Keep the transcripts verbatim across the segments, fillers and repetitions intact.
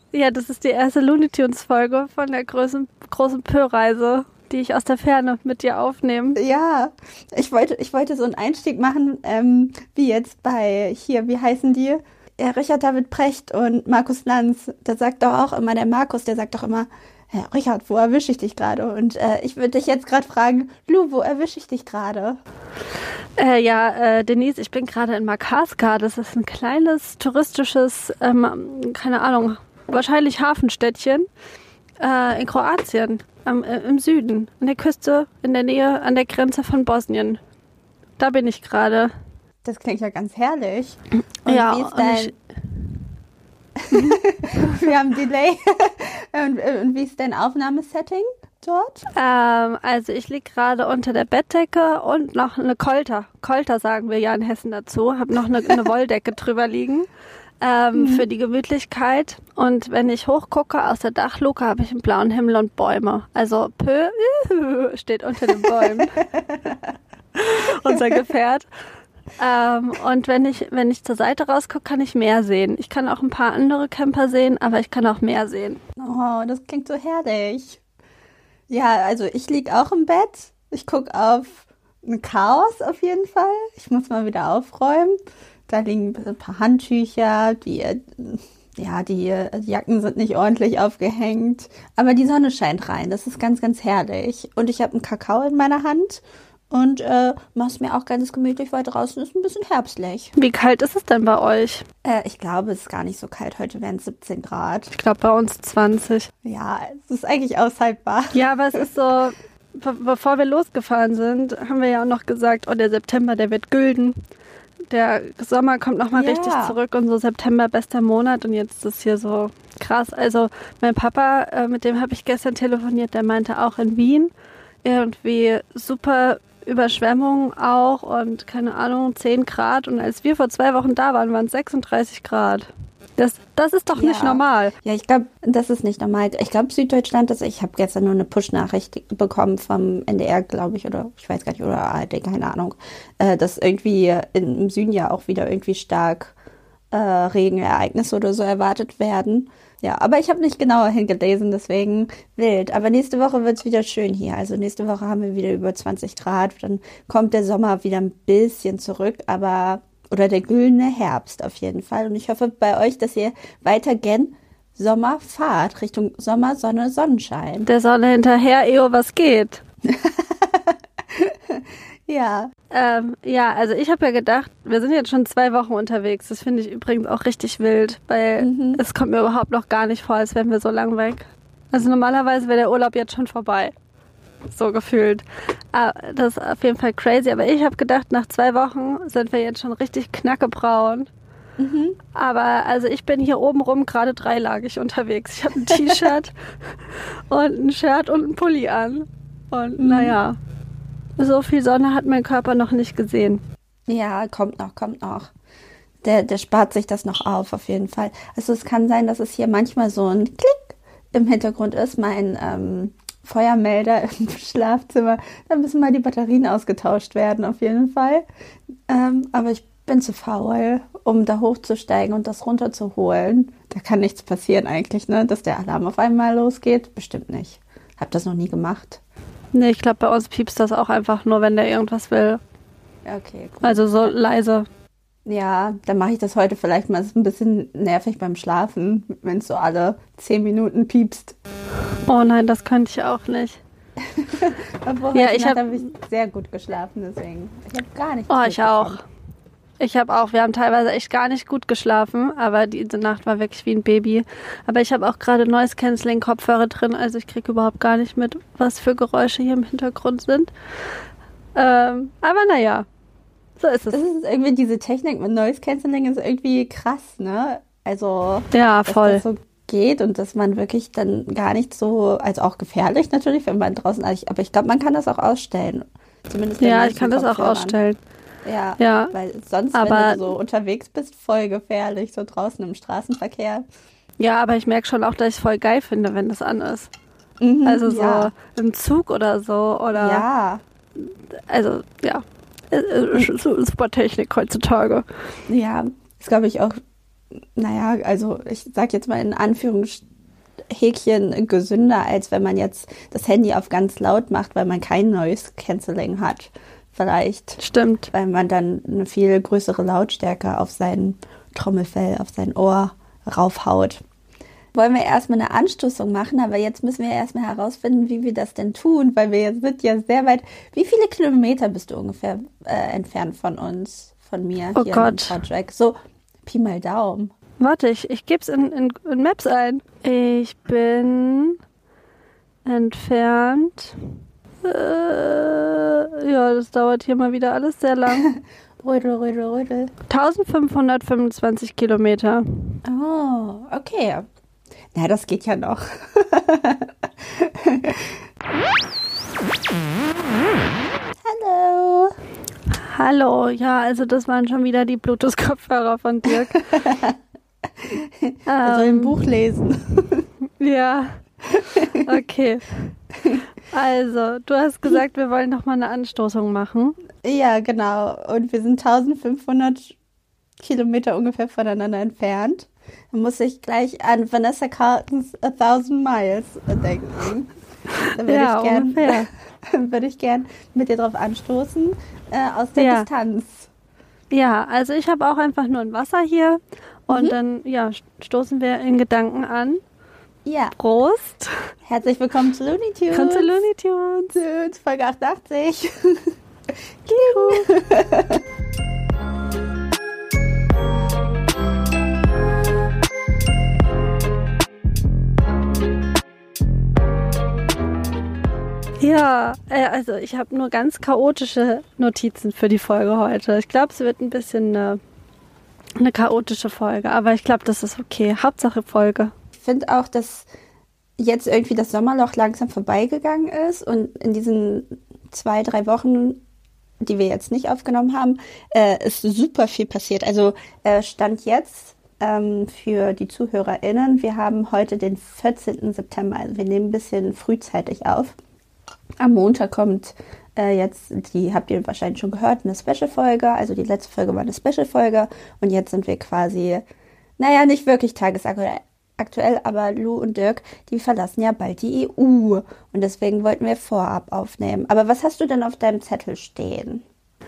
Ja, das ist die erste Looney Tunes Folge von der großen, großen Pö-Reise, die ich aus der Ferne mit dir aufnehme. Ja, ich wollte, ich wollte so einen Einstieg machen, ähm, wie jetzt bei hier, wie heißen die? Ja, Richard David Precht und Markus Lanz. Da sagt doch auch immer, der Markus, der sagt doch immer, ja, Richard, wo erwische ich dich gerade? Und äh, ich würde dich jetzt gerade fragen, Lu, wo erwische ich dich gerade? Äh, ja, äh, Denise, ich bin gerade in Makarska. Das ist ein kleines touristisches, ähm, keine Ahnung, wahrscheinlich Hafenstädtchen äh, in Kroatien, ähm, äh, im Süden, an der Küste, in der Nähe, an der Grenze von Bosnien. Da bin ich gerade. Das klingt ja ganz herrlich. Und ja, wie ist dein... ich... Wir haben Delay. und, und wie ist dein Aufnahmesetting dort? Ähm, also ich liege gerade unter der Bettdecke und noch eine Kolter. Kolter sagen wir ja in Hessen dazu. Habe noch eine, eine Wolldecke drüber liegen ähm, mhm. für die Gemütlichkeit. Und wenn ich hochgucke aus der Dachluke, habe ich einen blauen Himmel und Bäume. Also Pö steht unter den Bäumen. Unser Gefährt. Ähm, und wenn ich, wenn ich zur Seite rausgucke, kann ich mehr sehen. Ich kann auch ein paar andere Camper sehen, aber ich kann auch mehr sehen. Oh, das klingt so herrlich. Ja, also ich liege auch im Bett. Ich gucke auf ein Chaos auf jeden Fall. Ich muss mal wieder aufräumen. Da liegen ein paar Handtücher, die, ja, die Jacken sind nicht ordentlich aufgehängt. Aber die Sonne scheint rein. Das ist ganz, ganz herrlich. Und ich habe einen Kakao in meiner Hand. Und äh, mach's mir auch ganz gemütlich, weil draußen ist ein bisschen herbstlich. Wie kalt ist es denn bei euch? Äh, ich glaube, es ist gar nicht so kalt. Heute wären es siebzehn Grad. Ich glaube, bei uns zwanzig. Ja, es ist eigentlich aushaltbar. Ja, aber es ist so, bevor wir losgefahren sind, haben wir ja auch noch gesagt, oh, der September, der wird gülden. Der Sommer kommt nochmal ja. richtig zurück und so September, bester Monat. Und jetzt ist es hier so krass. Also mein Papa, äh, mit dem habe ich gestern telefoniert, der meinte auch in Wien irgendwie super Überschwemmung auch und keine Ahnung, zehn Grad. Und als wir vor zwei Wochen da waren, waren es sechsunddreißig Grad. Das, das ist doch ja. nicht normal. Ja, ich glaube, das ist nicht normal. Ich glaube, Süddeutschland, das, ich habe gestern nur eine Push-Nachricht bekommen vom N D R, glaube ich, oder ich weiß gar nicht, oder A R D, keine Ahnung, äh, dass irgendwie im Süden ja auch wieder irgendwie stark äh, Regenereignisse oder so erwartet werden. Ja, aber ich habe nicht genauer hingelesen, deswegen wild. Aber nächste Woche wird's wieder schön hier. Also nächste Woche haben wir wieder über zwanzig Grad. Dann kommt der Sommer wieder ein bisschen zurück, aber oder der güldene Herbst auf jeden Fall. Und ich hoffe bei euch, dass ihr weiter gen Sommer fahrt, Richtung Sommer, Sonne, Sonnenschein. Der Sonne hinterher, Eo, was geht? Ja. Ähm, ja, also ich habe ja gedacht, wir sind jetzt schon zwei Wochen unterwegs. Das finde ich übrigens auch richtig wild, weil mhm. es kommt mir überhaupt noch gar nicht vor, als wären wir so lang weg. Also normalerweise wäre der Urlaub jetzt schon vorbei. So gefühlt. Ah, das ist auf jeden Fall crazy. Aber ich habe gedacht, nach zwei Wochen sind wir jetzt schon richtig knackebraun. Mhm. Aber also ich bin hier oben rum gerade dreilagig unterwegs. Ich habe ein T-Shirt und ein Shirt und ein Pulli an. Und mhm. naja, so viel Sonne hat mein Körper noch nicht gesehen. Ja, kommt noch, kommt noch. Der, der spart sich das noch auf, auf jeden Fall. Also es kann sein, dass es hier manchmal so ein Klick im Hintergrund ist. Mein ähm, Feuermelder im Schlafzimmer. Da müssen mal die Batterien ausgetauscht werden, auf jeden Fall. Ähm, aber ich bin zu faul, um da hochzusteigen und das runterzuholen. Da kann nichts passieren eigentlich, ne? Dass der Alarm auf einmal losgeht. Bestimmt nicht. Hab das noch nie gemacht. Nee, ich glaube, bei uns piepst das auch einfach nur, wenn der irgendwas will. Okay, gut. Also so leise. Ja, dann mache ich das heute vielleicht mal. Es ist ein bisschen nervig beim Schlafen, wenn es so alle zehn Minuten piepst. Oh nein, das könnte ich auch nicht. Obwohl, ja, heute ich Nacht habe hab ich sehr gut geschlafen, deswegen. Ich habe gar nicht Oh, ich auch. Ich habe auch, wir haben teilweise echt gar nicht gut geschlafen, aber diese Nacht war wirklich wie ein Baby. Aber ich habe auch gerade Noise-Canceling-Kopfhörer drin, also ich kriege überhaupt gar nicht mit, was für Geräusche hier im Hintergrund sind. Ähm, aber naja, so ist es. Das ist irgendwie, diese Technik mit Noise-Canceling ist irgendwie krass, ne? Also, ja, voll. Dass das so geht und dass man wirklich dann gar nicht so, also auch gefährlich natürlich, wenn man draußen, aber ich glaube, man kann das auch ausstellen. Zumindest ja, ich kann das auch ausstellen. Ja, ja, weil sonst, aber, wenn du so unterwegs bist, voll gefährlich, so draußen im Straßenverkehr. Ja, aber ich merke schon auch, dass ich es voll geil finde, wenn das an ist. Mhm, also so ja. im Zug oder so. Oder ja. Also, ja. Super Technik heutzutage. Ja, ist, glaube ich, auch naja, also ich sag jetzt mal in Anführungshäkchen gesünder, als wenn man jetzt das Handy auf ganz laut macht, weil man kein Noise Cancelling hat. Vielleicht. Stimmt. Weil man dann eine viel größere Lautstärke auf sein Trommelfell, auf sein Ohr raufhaut. Wollen wir erstmal eine Anstoßung machen, aber jetzt müssen wir erstmal herausfinden, wie wir das denn tun, weil wir sind ja sehr weit. Wie viele Kilometer bist du ungefähr äh, entfernt von uns, von mir oh hier Gott. im Podtrack? So, Pi mal Daumen. Warte, ich, ich gebe es in, in, in Maps ein. Ich bin entfernt. Äh, ja, das dauert hier mal wieder alles sehr lang. Rödel, rödel, rödel. eintausendfünfhundertfünfundzwanzig Kilometer. Oh, okay. Na, das geht ja noch. Hallo. Hallo, ja, also das waren schon wieder die Bluetooth-Kopfhörer von Dirk. Er soll ein Buch lesen. Ja, okay. Also, du hast gesagt, wir wollen noch mal eine Anstoßung machen. Ja, genau. Und wir sind eintausendfünfhundert Kilometer ungefähr voneinander entfernt. Da muss ich gleich an Vanessa Carltons A Thousand Miles denken. Da würde ja, ich gern, ungefähr. würde ich gern mit dir drauf anstoßen, äh, aus der Ja. Distanz. Ja, also ich habe auch einfach nur ein Wasser hier und Mhm. dann ja, stoßen wir in Gedanken an. Ja, Prost! herzlich willkommen zu Looney Tunes. Kommt zu Looney Tunes. Tunes, Folge achtundachtzig. Ja, äh, also ich habe nur ganz chaotische Notizen für die Folge heute. Ich glaube, es wird ein bisschen eine, eine chaotische Folge, aber ich glaube, das ist okay. Hauptsache Folge. Ich finde auch, dass jetzt irgendwie das Sommerloch langsam vorbeigegangen ist und in diesen zwei, drei Wochen, die wir jetzt nicht aufgenommen haben, äh, ist super viel passiert. Also äh, Stand jetzt ähm, für die ZuhörerInnen, wir haben heute den vierzehnten September, also wir nehmen ein bisschen frühzeitig auf. Am Montag kommt äh, jetzt, die habt ihr wahrscheinlich schon gehört, eine Special-Folge. Also die letzte Folge war eine Special-Folge und jetzt sind wir quasi, naja, nicht wirklich tagesaktuell, aber Lou und Dirk, die verlassen ja bald die E U und deswegen wollten wir vorab aufnehmen. Aber was hast du denn auf deinem Zettel stehen?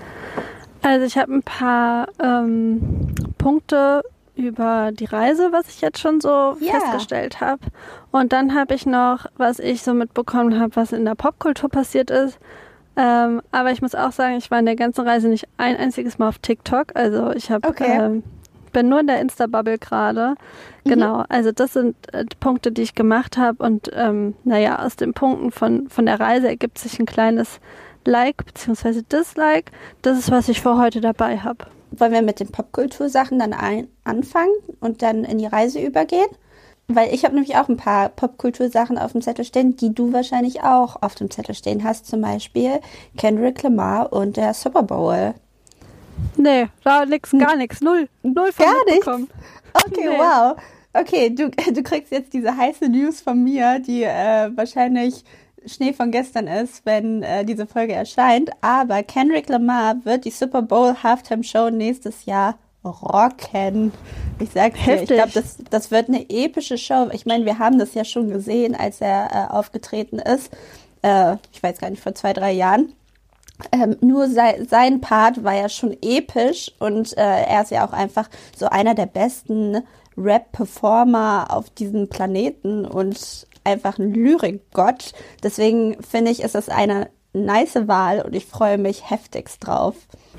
Also ich habe ein paar ähm, Punkte über die Reise, was ich jetzt schon so Ja. festgestellt habe. Und dann habe ich noch, was ich so mitbekommen habe, was in der Popkultur passiert ist. Ähm, aber ich muss auch sagen, ich war in der ganzen Reise nicht ein einziges Mal auf TikTok. Also ich habe Okay. ähm, bin nur in der Insta-Bubble gerade. Genau, also das sind äh, Punkte, die ich gemacht habe. Und ähm, naja, aus den Punkten von, von der Reise ergibt sich ein kleines Like bzw. Dislike. Das ist, was ich für heute dabei habe. Wollen wir mit den Popkultursachen dann ein anfangen und dann in die Reise übergehen? Weil ich habe nämlich auch ein paar Popkultursachen auf dem Zettel stehen, die du wahrscheinlich auch auf dem Zettel stehen hast. Zum Beispiel Kendrick Lamar und der Super Bowl. Nee, da nix, gar nichts. Null. Null von Gar nichts? mitbekommen. Okay, Nee. wow. Okay, du, du kriegst jetzt diese heiße News von mir, die äh, wahrscheinlich Schnee von gestern ist, wenn äh, diese Folge erscheint. Aber Kendrick Lamar wird die Super Bowl Halftime Show nächstes Jahr rocken. Ich sag dir, ich Heftig. glaube, das, das wird eine epische Show. Ich meine, wir haben das ja schon gesehen, als er äh, aufgetreten ist. Äh, ich weiß gar nicht, vor zwei, drei Jahren. Ähm, nur sei, sein Part war ja schon episch und äh, er ist ja auch einfach so einer der besten Rap-Performer auf diesem Planeten und einfach ein Lyrikgott. Deswegen finde ich, ist das eine nice Wahl und ich freue mich heftigst drauf.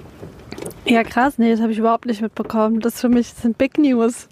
Ja, krass. Nee, das habe ich überhaupt nicht mitbekommen. Das für mich sind Big News.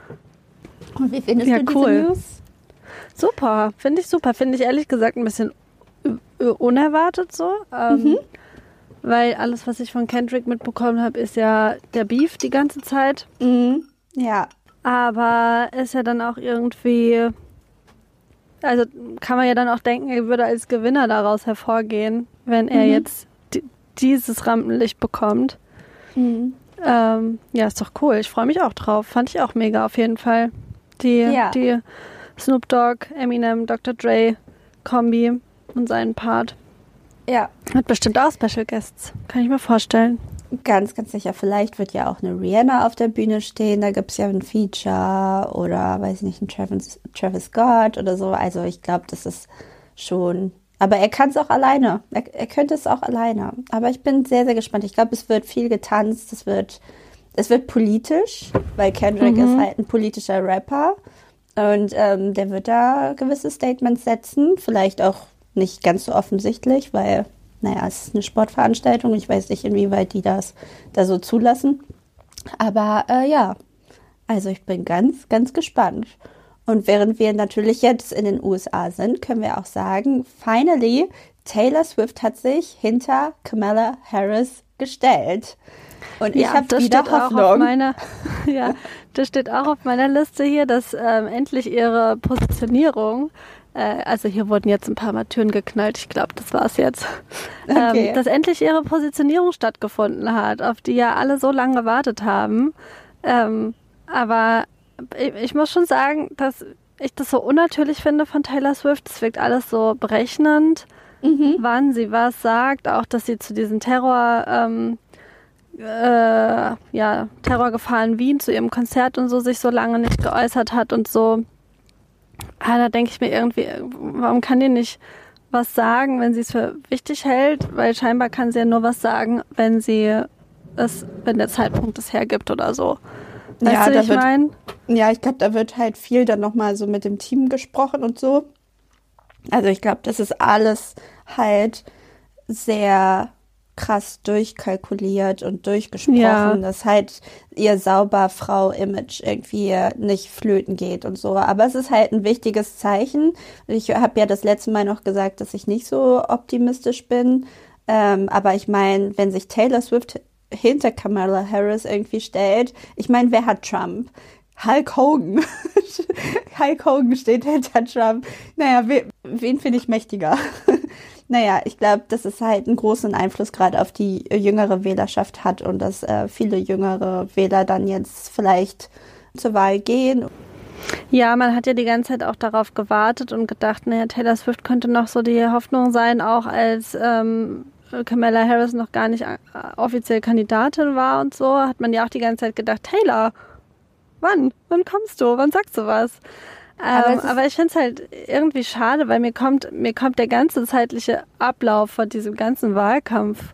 Und wie findest Ja, du cool. diese News? Super. Finde ich super. Finde ich ehrlich gesagt ein bisschen u- unerwartet so. Ähm, Mhm. Weil alles, was ich von Kendrick mitbekommen habe, ist ja der Beef die ganze Zeit. Mhm. Ja. Aber ist ja dann auch irgendwie, also kann man ja dann auch denken, er würde als Gewinner daraus hervorgehen, wenn er Mhm. jetzt di- dieses Rampenlicht bekommt. Mhm. Ähm, ja, ist doch cool. Ich freue mich auch drauf. Fand ich auch mega auf jeden Fall. Die, Ja. die Snoop Dogg, Eminem, Doktor Dre Kombi und seinen Part. Ja. Hat bestimmt auch Special Guests. Kann ich mir vorstellen. Ganz, ganz sicher. Vielleicht wird ja auch eine Rihanna auf der Bühne stehen. Da gibt es ja ein Feature oder, weiß ich nicht, ein Travis, Travis Scott oder so. Also ich glaube, das ist schon... Aber er kann es auch alleine. Er, er könnte es auch alleine. Aber ich bin sehr, sehr gespannt. Ich glaube, es wird viel getanzt. Es wird, es wird politisch, weil Kendrick mhm. ist halt ein politischer Rapper. Und ähm, der wird da gewisse Statements setzen. Vielleicht auch nicht ganz so offensichtlich, weil... Naja, es ist eine Sportveranstaltung. Ich weiß nicht, inwieweit die das da so zulassen. Aber äh, ja, also ich bin ganz, ganz gespannt. Und während wir natürlich jetzt in den U S A sind, können wir auch sagen, finally, Taylor Swift hat sich hinter Kamala Harris gestellt. Und ich ja, habe wieder Hoffnung. Auch auf meiner, ja, das steht auch auf meiner Liste hier, dass ähm, endlich ihre Positionierung, äh, also hier wurden jetzt ein paar Mal Türen geknallt, ich glaube, das war's jetzt, okay. ähm, dass endlich ihre Positionierung stattgefunden hat, auf die ja alle so lange gewartet haben. Ähm, aber ich, ich muss schon sagen, dass ich das so unnatürlich finde von Taylor Swift. Es wirkt alles so berechnend, mhm. wann sie was sagt, auch dass sie zu diesen Terror... Ähm, Äh, ja, Terrorgefahren Wien zu ihrem Konzert und so sich so lange nicht geäußert hat und so. Ah, da denke ich mir irgendwie, warum kann die nicht was sagen, wenn sie es für wichtig hält? Weil scheinbar kann sie ja nur was sagen, wenn sie es, wenn der Zeitpunkt es hergibt oder so. Weißt ja, du, wie ich meine? Ja, ich glaube, da wird halt viel dann nochmal so mit dem Team gesprochen und so. Also ich glaube, das ist alles halt sehr krass durchkalkuliert und durchgesprochen, ja. dass halt ihr sauber Frau-Image irgendwie nicht flöten geht und so. Aber es ist halt ein wichtiges Zeichen. Ich habe ja das letzte Mal noch gesagt, dass ich nicht so optimistisch bin. Ähm, aber ich meine, wenn sich Taylor Swift hinter Kamala Harris irgendwie stellt, ich meine, wer hat Trump? Hulk Hogan. Hulk Hogan steht hinter Trump. Naja, we- wen finde ich mächtiger? Naja, ich glaube, dass es halt einen großen Einfluss gerade auf die jüngere Wählerschaft hat und dass äh, viele jüngere Wähler dann jetzt vielleicht zur Wahl gehen. Ja, man hat ja die ganze Zeit auch darauf gewartet und gedacht, naja, Taylor Swift könnte noch so die Hoffnung sein, auch als ähm, Kamala Harris noch gar nicht äh, offiziell Kandidatin war und so, hat man ja auch die ganze Zeit gedacht, Taylor, wann? Wann kommst du? Wann sagst du was? Aber, ähm, aber ich finde es halt irgendwie schade, weil mir kommt, mir kommt der ganze zeitliche Ablauf von diesem ganzen Wahlkampf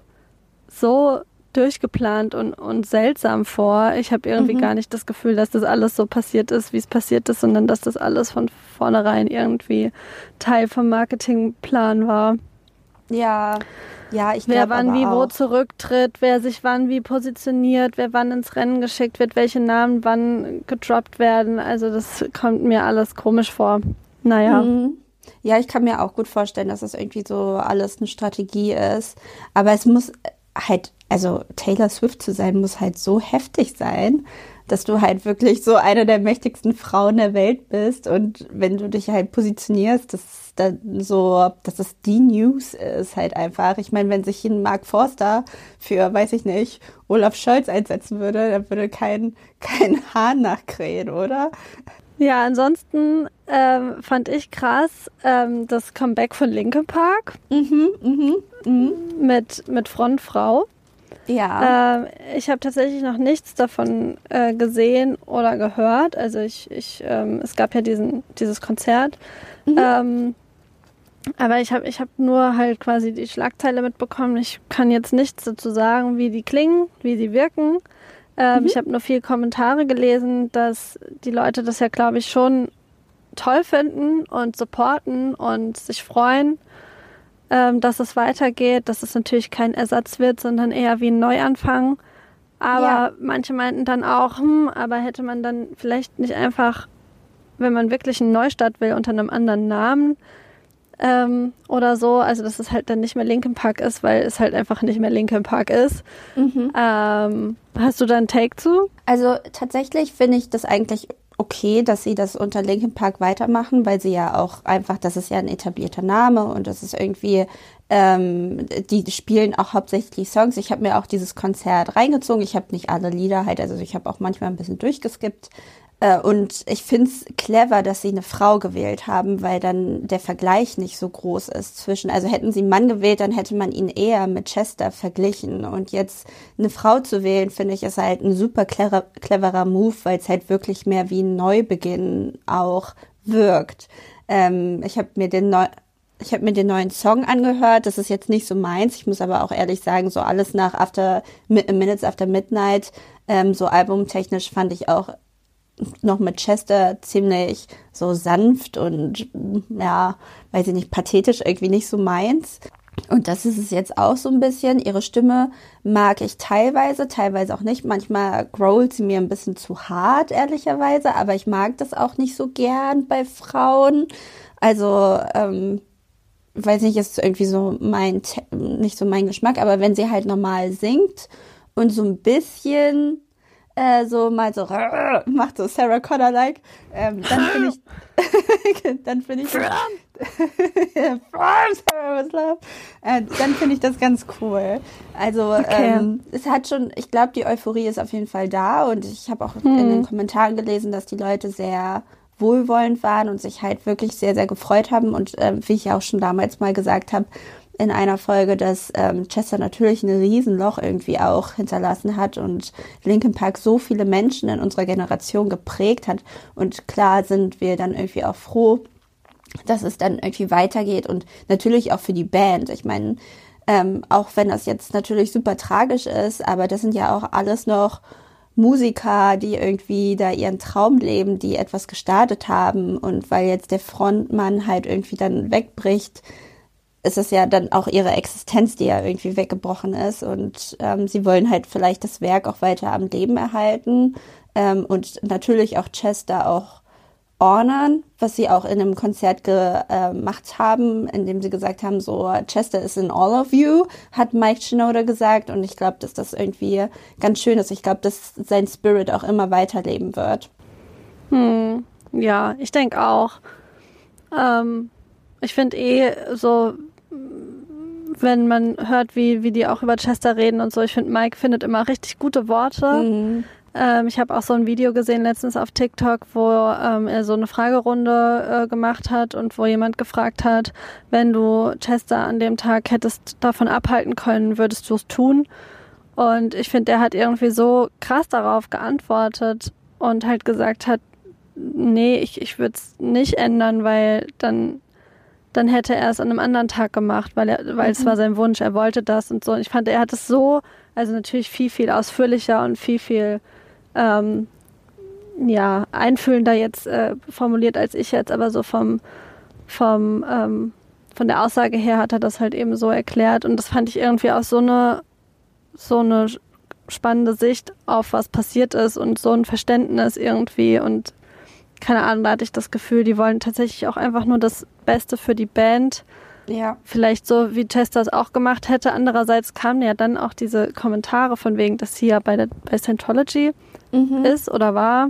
so durchgeplant und, und seltsam vor. Ich habe irgendwie mhm. gar nicht das Gefühl, dass das alles so passiert ist, wie es passiert ist, sondern dass das alles von vornherein irgendwie Teil vom Marketingplan war. Ja, ja, ich Wer glaube wann aber wie auch. wo zurücktritt, wer sich wann wie positioniert, wer wann ins Rennen geschickt wird, welche Namen wann gedroppt werden. Also das kommt mir alles komisch vor. Naja. Mhm. Ja, ich kann mir auch gut vorstellen, dass das irgendwie so alles eine Strategie ist. Aber es muss halt, also Taylor Swift zu sein, muss halt so heftig sein, dass du halt wirklich so eine der mächtigsten Frauen der Welt bist. Und wenn du dich halt positionierst, dass dann so, dass das die News ist halt einfach. Ich meine, wenn sich ein Mark Forster für, weiß ich nicht, Olaf Scholz einsetzen würde, dann würde kein, kein Hahn nachkrähen, oder? Ja, ansonsten ähm, fand ich krass ähm, das Comeback von Linkin Park mhm, mhm, mhm. mit, mit Frontfrau. Ja. Äh, ich habe tatsächlich noch nichts davon äh, gesehen oder gehört. Also ich, ich ähm, es gab ja diesen, dieses Konzert. Mhm. Ähm, aber ich habe ich hab nur halt quasi die Schlagzeile mitbekommen. Ich kann jetzt nichts dazu sagen, wie die klingen, wie sie wirken. Ähm, mhm. Ich habe nur viele Kommentare gelesen, dass die Leute das ja, glaube ich, schon toll finden und supporten und sich freuen, ähm, dass es weitergeht, dass es natürlich kein Ersatz wird, sondern eher wie ein Neuanfang. Aber ja. manche meinten dann auch, hm, aber hätte man dann vielleicht nicht einfach, wenn man wirklich einen Neustart will, unter einem anderen Namen ähm, oder so, also dass es halt dann nicht mehr Linkin Park ist, weil es halt einfach nicht mehr Linkin Park ist. Mhm. Ähm, hast du da einen Take zu? Also tatsächlich finde ich das eigentlich okay, dass sie das unter Linkin Park weitermachen, weil sie ja auch einfach, das ist ja ein etablierter Name und das ist irgendwie, ähm, die spielen auch hauptsächlich Songs. Ich habe mir auch dieses Konzert reingezogen. Ich habe nicht alle Lieder halt, also ich habe auch manchmal ein bisschen durchgeskippt. Und ich finde es clever, dass sie eine Frau gewählt haben, weil dann der Vergleich nicht so groß ist zwischen, also hätten sie einen Mann gewählt, dann hätte man ihn eher mit Chester verglichen. Und jetzt eine Frau zu wählen, finde ich, ist halt ein super clever, cleverer Move, weil es halt wirklich mehr wie ein Neubeginn auch wirkt. Ähm, ich habe mir den neu Ich habe mir den neuen Song angehört, das ist jetzt nicht so meins, ich muss aber auch ehrlich sagen, so alles nach After Minutes After Midnight, ähm, so albumtechnisch fand ich auch noch mit Chester ziemlich so sanft und, ja, weiß ich nicht, pathetisch, irgendwie nicht so meins. Und das ist es jetzt auch so ein bisschen. Ihre Stimme mag ich teilweise, teilweise auch nicht. Manchmal growlt sie mir ein bisschen zu hart, ehrlicherweise, aber ich mag das auch nicht so gern bei Frauen. Also, ähm, weiß nicht, ist irgendwie so mein, nicht so mein Geschmack, aber wenn sie halt normal singt und so ein bisschen äh, so mal so macht, so Sarah Connor-like, ähm, dann finde ich, dann finde ich, äh, dann finde ich das ganz cool. Also okay. ähm, es hat schon, ich glaube, die Euphorie ist auf jeden Fall da und ich habe auch hm. in den Kommentaren gelesen, dass die Leute sehr wohlwollend waren und sich halt wirklich sehr, sehr gefreut haben. Und äh, wie ich ja auch schon damals mal gesagt habe, in einer Folge, dass ähm, Chester natürlich ein Riesenloch irgendwie auch hinterlassen hat und Linkin Park so viele Menschen in unserer Generation geprägt hat. Und klar sind wir dann irgendwie auch froh, dass es dann irgendwie weitergeht und natürlich auch für die Band. Ich meine, ähm, auch wenn das jetzt natürlich super tragisch ist, aber das sind ja auch alles noch Musiker, die irgendwie da ihren Traum leben, die etwas gestartet haben, und weil jetzt der Frontmann halt irgendwie dann wegbricht, ist es ja dann auch ihre Existenz, die ja irgendwie weggebrochen ist, und ähm, sie wollen halt vielleicht das Werk auch weiter am Leben erhalten ähm, und natürlich auch Chester auch honoren, was sie auch in einem Konzert gemacht haben, indem sie gesagt haben, so Chester is in all of you, hat Mike Shinoda gesagt, und ich glaube, dass das irgendwie ganz schön ist. Ich glaube, dass sein Spirit auch immer weiterleben wird. Hm, ja, ich denke auch. Ähm, ich finde eh so, wenn man hört, wie, wie die auch über Chester reden und so, ich finde, Mike findet immer richtig gute Worte. Mhm. Ähm, ich habe auch so ein Video gesehen letztens auf TikTok, wo ähm, er so eine Fragerunde äh, gemacht hat und wo jemand gefragt hat, wenn du Chester an dem Tag hättest davon abhalten können, würdest du es tun? Und ich finde, er hat irgendwie so krass darauf geantwortet und halt gesagt hat, nee, ich, ich würde es nicht ändern, weil dann, dann hätte er es an einem anderen Tag gemacht, weil er, weil mhm. es war sein Wunsch, er wollte das und so. Und ich fand, er hat es so, also natürlich viel, viel ausführlicher und viel, viel Ähm, ja, einfühlender jetzt äh, formuliert als ich jetzt, aber so vom, vom ähm, von der Aussage her hat er das halt eben so erklärt, und das fand ich irgendwie auch so eine so eine spannende Sicht auf was passiert ist und so ein Verständnis irgendwie, und keine Ahnung, da hatte ich das Gefühl, die wollen tatsächlich auch einfach nur das Beste für die Band. Ja. Vielleicht so, wie Chester es auch gemacht hätte. Andererseits kamen ja dann auch diese Kommentare von wegen, dass sie ja bei, der, bei Scientology mhm. ist oder war.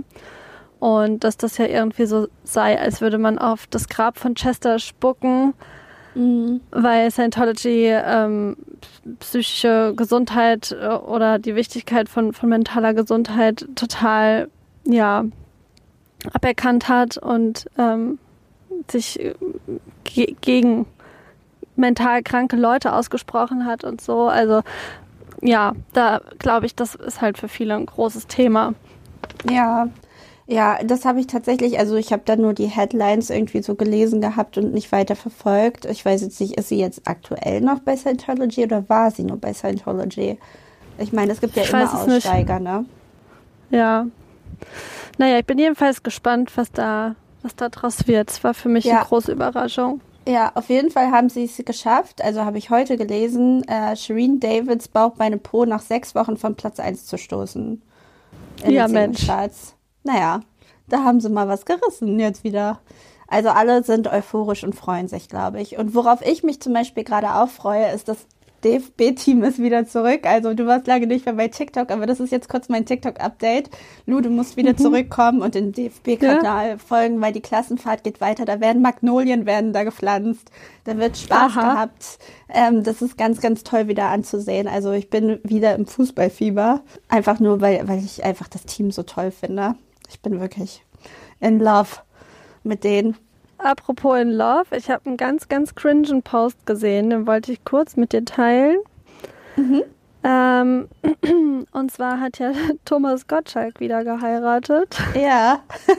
Und dass das ja irgendwie so sei, als würde man auf das Grab von Chester spucken, mhm. weil Scientology ähm, psychische Gesundheit oder die Wichtigkeit von, von mentaler Gesundheit total, ja, aberkannt hat und ähm, sich ge- gegen mental kranke Leute ausgesprochen hat und so. Also ja, da glaube ich, das ist halt für viele ein großes Thema. Ja, ja, das habe ich tatsächlich, also ich habe da nur die Headlines irgendwie so gelesen gehabt und nicht weiter verfolgt. Ich weiß jetzt nicht, ist sie jetzt aktuell noch bei Scientology oder war sie nur bei Scientology? Ich meine, es gibt ja ich immer Aussteiger, nicht. Ne? Ja. Naja, ich bin jedenfalls gespannt, was da, was da draus wird. Es war für mich ja. eine große Überraschung. Ja, auf jeden Fall haben sie es geschafft. Also habe ich heute gelesen, äh, Shireen Davids Bauchbeine Po nach sechs Wochen von Platz eins zu stoßen. In ja, Mensch. Naja, da haben sie mal was gerissen jetzt wieder. Also alle sind euphorisch und freuen sich, glaube ich. Und worauf ich mich zum Beispiel gerade auch freue, ist, dass D F B-Team ist wieder zurück. Also du warst lange nicht mehr bei TikTok, aber das ist jetzt kurz mein TikTok-Update. Lu, du musst wieder mhm. zurückkommen und den D F B-Kanal ja. folgen, weil die Klassenfahrt geht weiter. Da werden Magnolien werden da gepflanzt. Da wird Spaß Aha. gehabt. Ähm, das ist ganz, ganz toll wieder anzusehen. Also ich bin wieder im Fußballfieber. Einfach nur, weil, weil ich einfach das Team so toll finde. Ich bin wirklich in love mit denen. Apropos in love, ich habe einen ganz, ganz cringen Post gesehen, den wollte ich kurz mit dir teilen. Mhm. Ähm, und zwar hat ja Thomas Gottschalk wieder geheiratet. Ja.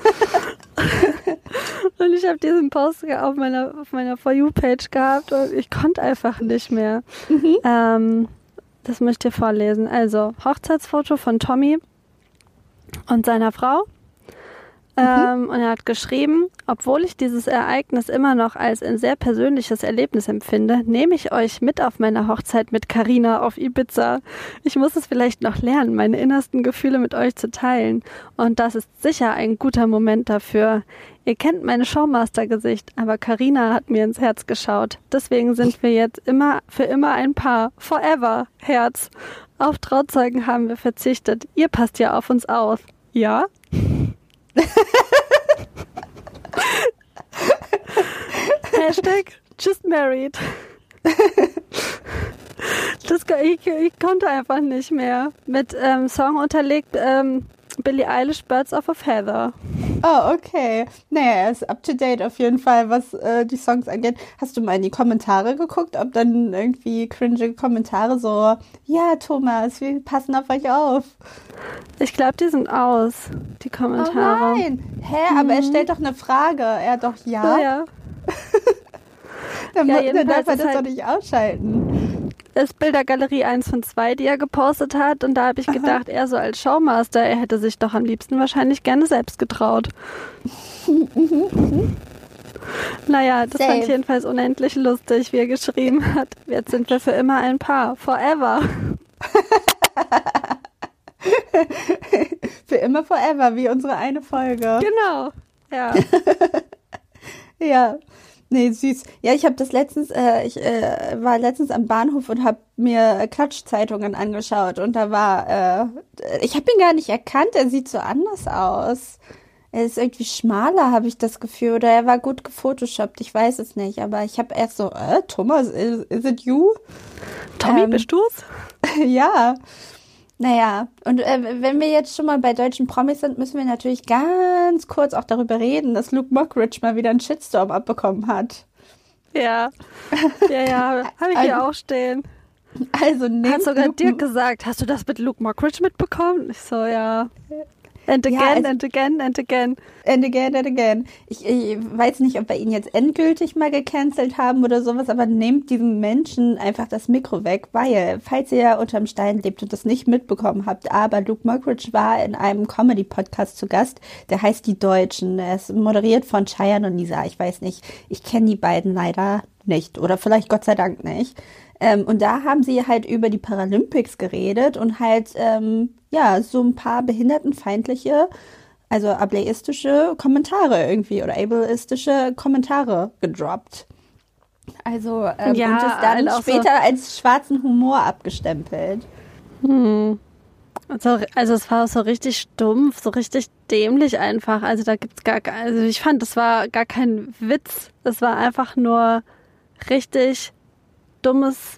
Und ich habe diesen Post auf meiner, auf meiner For You-Page gehabt und ich konnte einfach nicht mehr. Mhm. Ähm, das möchte ich dir vorlesen. Also, Hochzeitsfoto von Tommy und seiner Frau. Mhm. Ähm, und er hat geschrieben, obwohl ich dieses Ereignis immer noch als ein sehr persönliches Erlebnis empfinde, nehme ich euch mit auf meine Hochzeit mit Carina auf Ibiza. Ich muss es vielleicht noch lernen, meine innersten Gefühle mit euch zu teilen. Und das ist sicher ein guter Moment dafür. Ihr kennt meine Showmaster-Gesicht, aber Carina hat mir ins Herz geschaut. Deswegen sind wir jetzt immer für immer ein Paar. Forever, Herz. Auf Trauzeugen haben wir verzichtet. Ihr passt ja auf uns auf. Ja? Hashtag just married. Das, ich, ich konnte einfach nicht mehr. Mit ähm, Song unterlegt ähm, Billie Eilish, Birds of a Feather. Oh, okay. Naja, er ist up to date auf jeden Fall, was äh, die Songs angeht. Hast du mal in die Kommentare geguckt, ob dann irgendwie cringe Kommentare so, ja, Thomas, wir passen auf euch auf. Ich glaube, die sind aus, die Kommentare. Oh nein. Hä, mhm. Aber er stellt doch eine Frage. Er hat doch ja. Ja, ja. dann, ja, dann darf er das halt doch nicht ausschalten. Das Bildergalerie eins von zwei, die er gepostet hat. Und da habe ich gedacht, Aha. er so als Showmaster, er hätte sich doch am liebsten wahrscheinlich gerne selbst getraut. Naja, das Same. Fand ich jedenfalls unendlich lustig, wie er geschrieben hat. Jetzt sind wir für immer ein Paar. Forever. Für immer forever, wie unsere eine Folge. Genau, ja. Ja. Nee, süß. Ja, ich habe das letztens, äh, ich äh, war letztens am Bahnhof und habe mir Klatschzeitungen angeschaut und da war, äh, ich habe ihn gar nicht erkannt, er sieht so anders aus. Er ist irgendwie schmaler, habe ich das Gefühl, oder er war gut gefotoshoppt, ich weiß es nicht, aber ich habe erst so, äh, Thomas, is, is it you? Tommy, ähm, bist du's? Ja. Naja, und äh, wenn wir jetzt schon mal bei deutschen Promis sind, müssen wir natürlich ganz kurz auch darüber reden, dass Luke Mockridge mal wieder einen Shitstorm abbekommen hat. Ja, ja, ja, habe ich hier also, auch stehen. Also hat sogar Luke dir gesagt, hast du das mit Luke Mockridge mitbekommen? Ich so, ja. And again, ja, also, and again, and again. And again, and again. Ich, ich weiß nicht, ob wir ihn jetzt endgültig mal gecancelt haben oder sowas, aber nehmt diesem Menschen einfach das Mikro weg, weil, falls ihr unterm Stein lebt und das nicht mitbekommen habt, aber Luke Mockridge war in einem Comedy-Podcast zu Gast, der heißt Die Deutschen. Er ist moderiert von Cheyenne und Nisa. Ich weiß nicht, ich kenne die beiden leider nicht oder vielleicht Gott sei Dank nicht. Ähm, und da haben sie halt über die Paralympics geredet und halt, ähm, ja, so ein paar behindertenfeindliche, also ableistische Kommentare irgendwie oder ableistische Kommentare gedroppt. Also, ähm, ja, und es dann also später so als schwarzen Humor abgestempelt. Hm. Also, also es war so richtig stumpf, so richtig dämlich einfach. Also da gibt's gar, also ich fand, das war gar kein Witz. Das war einfach nur richtig dummes,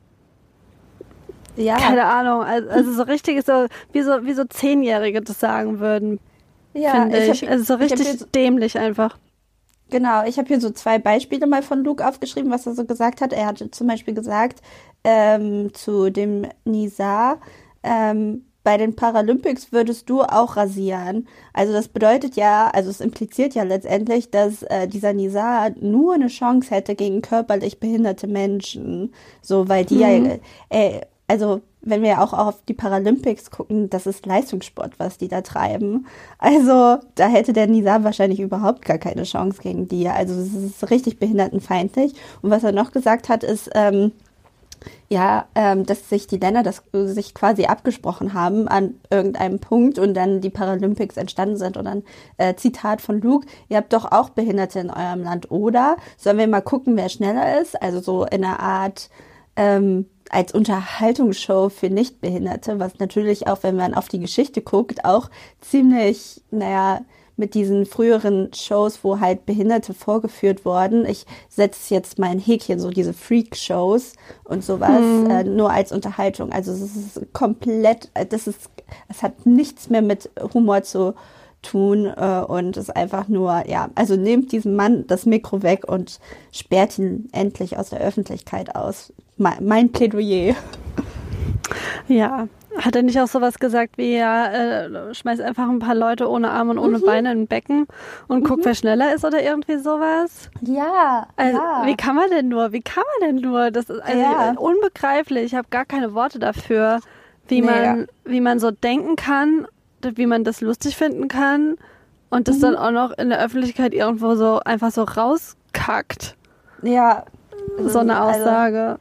ja, keine Ahnung, also so richtig so wie so wie so Zehnjährige das sagen würden, ja, finde ich. ich. Hab, also so richtig so, dämlich einfach. Genau, ich habe hier so zwei Beispiele mal von Luke aufgeschrieben, was er so gesagt hat. Er hatte zum Beispiel gesagt ähm, zu dem Nizar, ähm, bei den Paralympics würdest du auch rasieren. Also das bedeutet ja, also es impliziert ja letztendlich, dass äh, dieser Nizar nur eine Chance hätte gegen körperlich behinderte Menschen. So, weil die mhm. ja, äh, also wenn wir auch auf die Paralympics gucken, das ist Leistungssport, was die da treiben. Also da hätte der Nizar wahrscheinlich überhaupt gar keine Chance gegen die. Also es ist richtig behindertenfeindlich. Und was er noch gesagt hat, ist, ähm, ja, ähm, dass sich die Länder das sich quasi abgesprochen haben an irgendeinem Punkt und dann die Paralympics entstanden sind. Und dann äh, Zitat von Luke, ihr habt doch auch Behinderte in eurem Land, oder? Sollen wir mal gucken, wer schneller ist? Also so in einer Art ähm, als Unterhaltungsshow für Nichtbehinderte, was natürlich auch, wenn man auf die Geschichte guckt, auch ziemlich, naja, mit diesen früheren Shows, wo halt Behinderte vorgeführt wurden. Ich setze jetzt mal ein Häkchen, so diese Freak-Shows und sowas, hm. äh, nur als Unterhaltung. Also es ist komplett, das ist, es hat nichts mehr mit Humor zu tun äh, und es einfach nur, ja, also nehmt diesem Mann das Mikro weg und sperrt ihn endlich aus der Öffentlichkeit aus. Mein, mein Plädoyer. Ja, hat er nicht auch sowas gesagt wie, ja, äh, schmeiß einfach ein paar Leute ohne Arme und ohne mhm. Beine in ein Becken und guck, mhm. wer schneller ist oder irgendwie sowas? Ja, also, ja. Wie kann man denn nur? Wie kann man denn nur? Das ist also ja. unbegreiflich. Ich habe gar keine Worte dafür, wie nee, man, ja. wie man so denken kann, wie man das lustig finden kann und das mhm. dann auch noch in der Öffentlichkeit irgendwo so einfach so rauskackt. Ja. So eine Aussage. Also,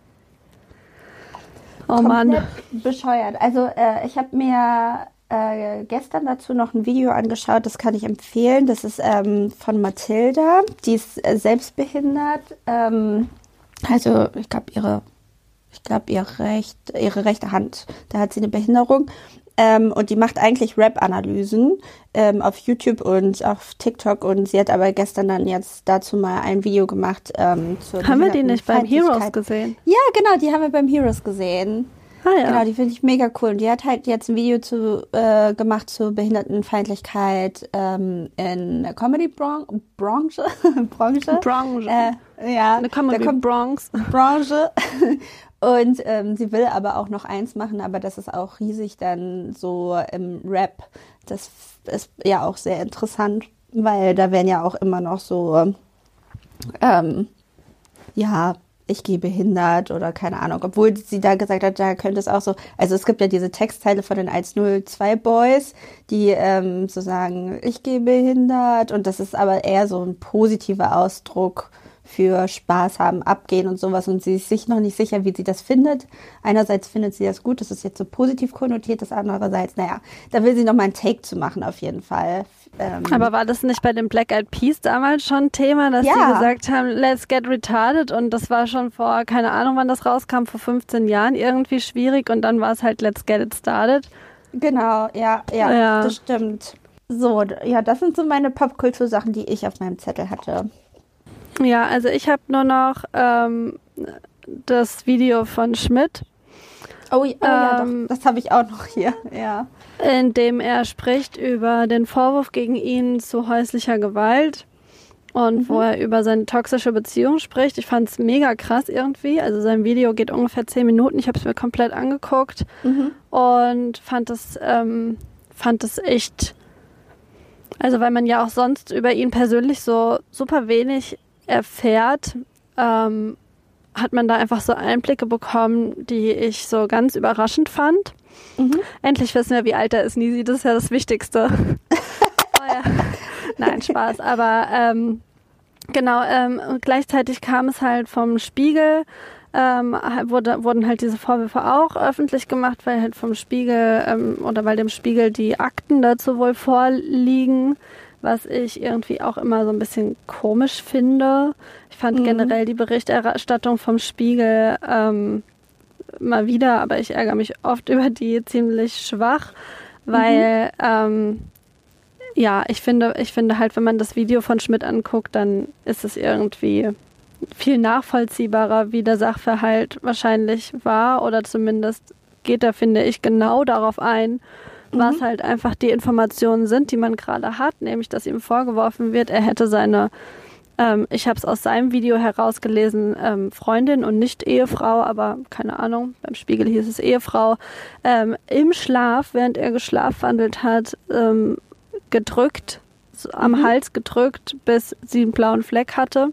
oh Mann. Mann. Bescheuert. Also äh, ich habe mir äh, gestern dazu noch ein Video angeschaut, das kann ich empfehlen. Das ist ähm, von Mathilda, die ist äh, selbstbehindert. Ähm, also ich glaube ihre, ich glaube ihre, recht, ihre rechte Hand, da hat sie eine Behinderung. Ähm, und die macht eigentlich Rap-Analysen ähm, auf YouTube und auf TikTok und sie hat aber gestern dann jetzt dazu mal ein Video gemacht. Ähm, zur haben wir die nicht beim Heroes gesehen? Ja, genau, die haben wir beim Heroes gesehen. Ah, ja. Genau, die finde ich mega cool. Und die hat halt jetzt ein Video zu, äh, gemacht zur Behindertenfeindlichkeit ähm, in der Comedy-Branche. Branche? Branche? Branche. Äh, ja, eine Comedy-Branche. Branche. Und ähm, sie will aber auch noch eins machen, aber das ist auch riesig dann so im Rap. Das ist ja auch sehr interessant, weil da werden ja auch immer noch so, ähm, ja, ich gehe behindert oder keine Ahnung. Obwohl sie da gesagt hat, da könnte es auch so, also es gibt ja diese Textteile von den eins null zwei Boys, die ähm, so sagen, ich gehe behindert und das ist aber eher so ein positiver Ausdruck für Spaß haben, abgehen und sowas und sie ist sich noch nicht sicher, wie sie das findet. Einerseits findet sie das gut, das ist jetzt so positiv konnotiert, das andererseits, naja, da will sie noch mal einen Take zu machen auf jeden Fall. Ähm, Aber war das nicht bei den Black Eyed Peas damals schon Thema, dass ja. die gesagt haben, let's get retarded und das war schon vor, keine Ahnung wann das rauskam, vor fünfzehn Jahren irgendwie schwierig und dann war es halt let's get it started. Genau, ja, ja, ja. das stimmt. So, ja, das sind so meine Popkultur-Sachen, die ich auf meinem Zettel hatte. Ja, also ich habe nur noch ähm, das Video von Schmidt. Oh, oh ja, ähm, doch, das habe ich auch noch hier, ja. In dem er spricht über den Vorwurf gegen ihn zu häuslicher Gewalt und mhm. wo er über seine toxische Beziehung spricht. Ich fand es mega krass irgendwie. Also sein Video geht ungefähr zehn Minuten. Ich habe es mir komplett angeguckt mhm. und fand es, ähm, fand es echt, also weil man ja auch sonst über ihn persönlich so super wenig erfährt, ähm, hat man da einfach so Einblicke bekommen, die ich so ganz überraschend fand. Mhm. Endlich wissen wir, wie alt er ist, Nisi, das ist ja das Wichtigste. Oh ja. Nein, Spaß, aber ähm, genau, ähm, und gleichzeitig kam es halt vom Spiegel, ähm, wurde, wurden halt diese Vorwürfe auch öffentlich gemacht, weil halt vom Spiegel ähm, oder weil dem Spiegel die Akten dazu wohl vorliegen, was ich irgendwie auch immer so ein bisschen komisch finde. Ich fand mhm. generell die Berichterstattung vom Spiegel ähm, mal wieder, aber ich ärgere mich oft über die ziemlich schwach, weil mhm. ähm, ja, ich finde, ich finde halt, wenn man das Video von Schmidt anguckt, dann ist es irgendwie viel nachvollziehbarer, wie der Sachverhalt wahrscheinlich war oder zumindest geht er, finde ich, genau darauf ein, was halt einfach die Informationen sind, die man gerade hat, nämlich, dass ihm vorgeworfen wird, er hätte seine, ähm, ich habe es aus seinem Video herausgelesen, ähm, Freundin und nicht Ehefrau, aber keine Ahnung, beim Spiegel hieß es Ehefrau, ähm, im Schlaf, während er geschlafwandelt hat, ähm, gedrückt, so am mhm. Hals gedrückt, bis sie einen blauen Fleck hatte.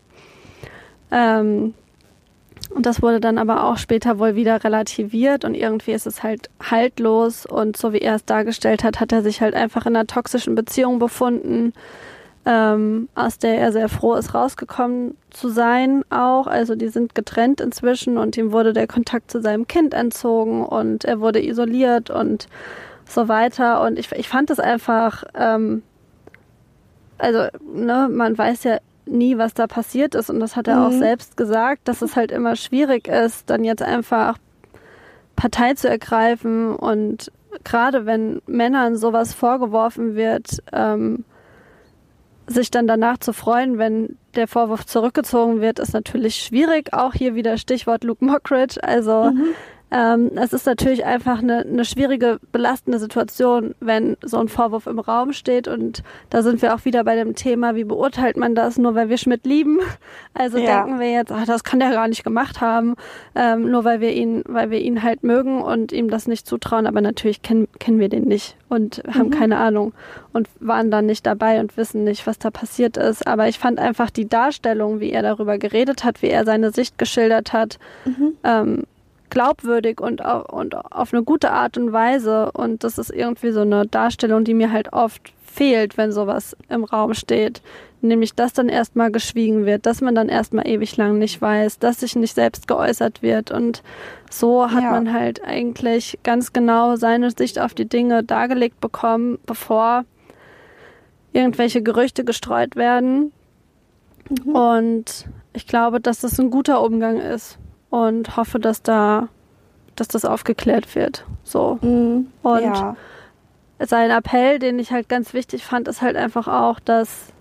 Ähm, Und das wurde dann aber auch später wohl wieder relativiert und irgendwie ist es halt haltlos und so wie er es dargestellt hat, hat er sich halt einfach in einer toxischen Beziehung befunden, ähm, aus der er sehr froh ist, rausgekommen zu sein auch. Also die sind getrennt inzwischen und ihm wurde der Kontakt zu seinem Kind entzogen und er wurde isoliert und so weiter. Und ich, ich fand es einfach, ähm, also ne, man weiß ja nie, was da passiert ist und das hat er mhm. auch selbst gesagt, dass es halt immer schwierig ist, dann jetzt einfach Partei zu ergreifen und gerade wenn Männern sowas vorgeworfen wird, ähm, sich dann danach zu freuen, wenn der Vorwurf zurückgezogen wird, ist natürlich schwierig. Auch hier wieder Stichwort Luke Mockridge. Also mhm. Ähm, es ist natürlich einfach eine, eine schwierige, belastende Situation, wenn so ein Vorwurf im Raum steht. Und da sind wir auch wieder bei dem Thema, wie beurteilt man das, nur weil wir Schmidt lieben. Also ja. denken wir jetzt, ach, das kann der gar nicht gemacht haben, ähm, nur weil wir ihn, weil wir ihn halt mögen und ihm das nicht zutrauen. Aber natürlich kennen, kennen wir den nicht und haben mhm. keine Ahnung und waren dann nicht dabei und wissen nicht, was da passiert ist. Aber ich fand einfach die Darstellung, wie er darüber geredet hat, wie er seine Sicht geschildert hat, mhm. ähm, glaubwürdig und auf, und auf eine gute Art und Weise. Und das ist irgendwie so eine Darstellung, die mir halt oft fehlt, wenn sowas im Raum steht. Nämlich, dass dann erstmal geschwiegen wird, dass man dann erstmal ewig lang nicht weiß, dass sich nicht selbst geäußert wird. Und so hat ja. man halt eigentlich ganz genau seine Sicht auf die Dinge dargelegt bekommen, bevor irgendwelche Gerüchte gestreut werden. Mhm. Und ich glaube, dass das ein guter Umgang ist. Und hoffe, dass da, dass das aufgeklärt wird. So. Mm, und ja. sein Appell, den ich halt ganz wichtig fand, ist halt einfach auch, dass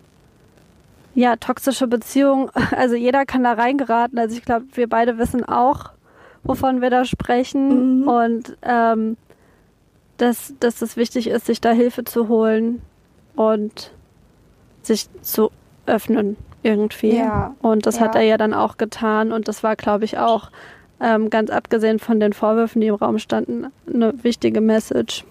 ja, toxische Beziehungen, also jeder kann da reingeraten. Also ich glaube, wir beide wissen auch, wovon wir da sprechen. Mhm. Und ähm, dass, dass es wichtig ist, sich da Hilfe zu holen und sich zu öffnen. Irgendwie. Ja, und das ja. hat er ja dann auch getan und das war, glaube ich, auch ähm, ganz abgesehen von den Vorwürfen, die im Raum standen, eine wichtige Message.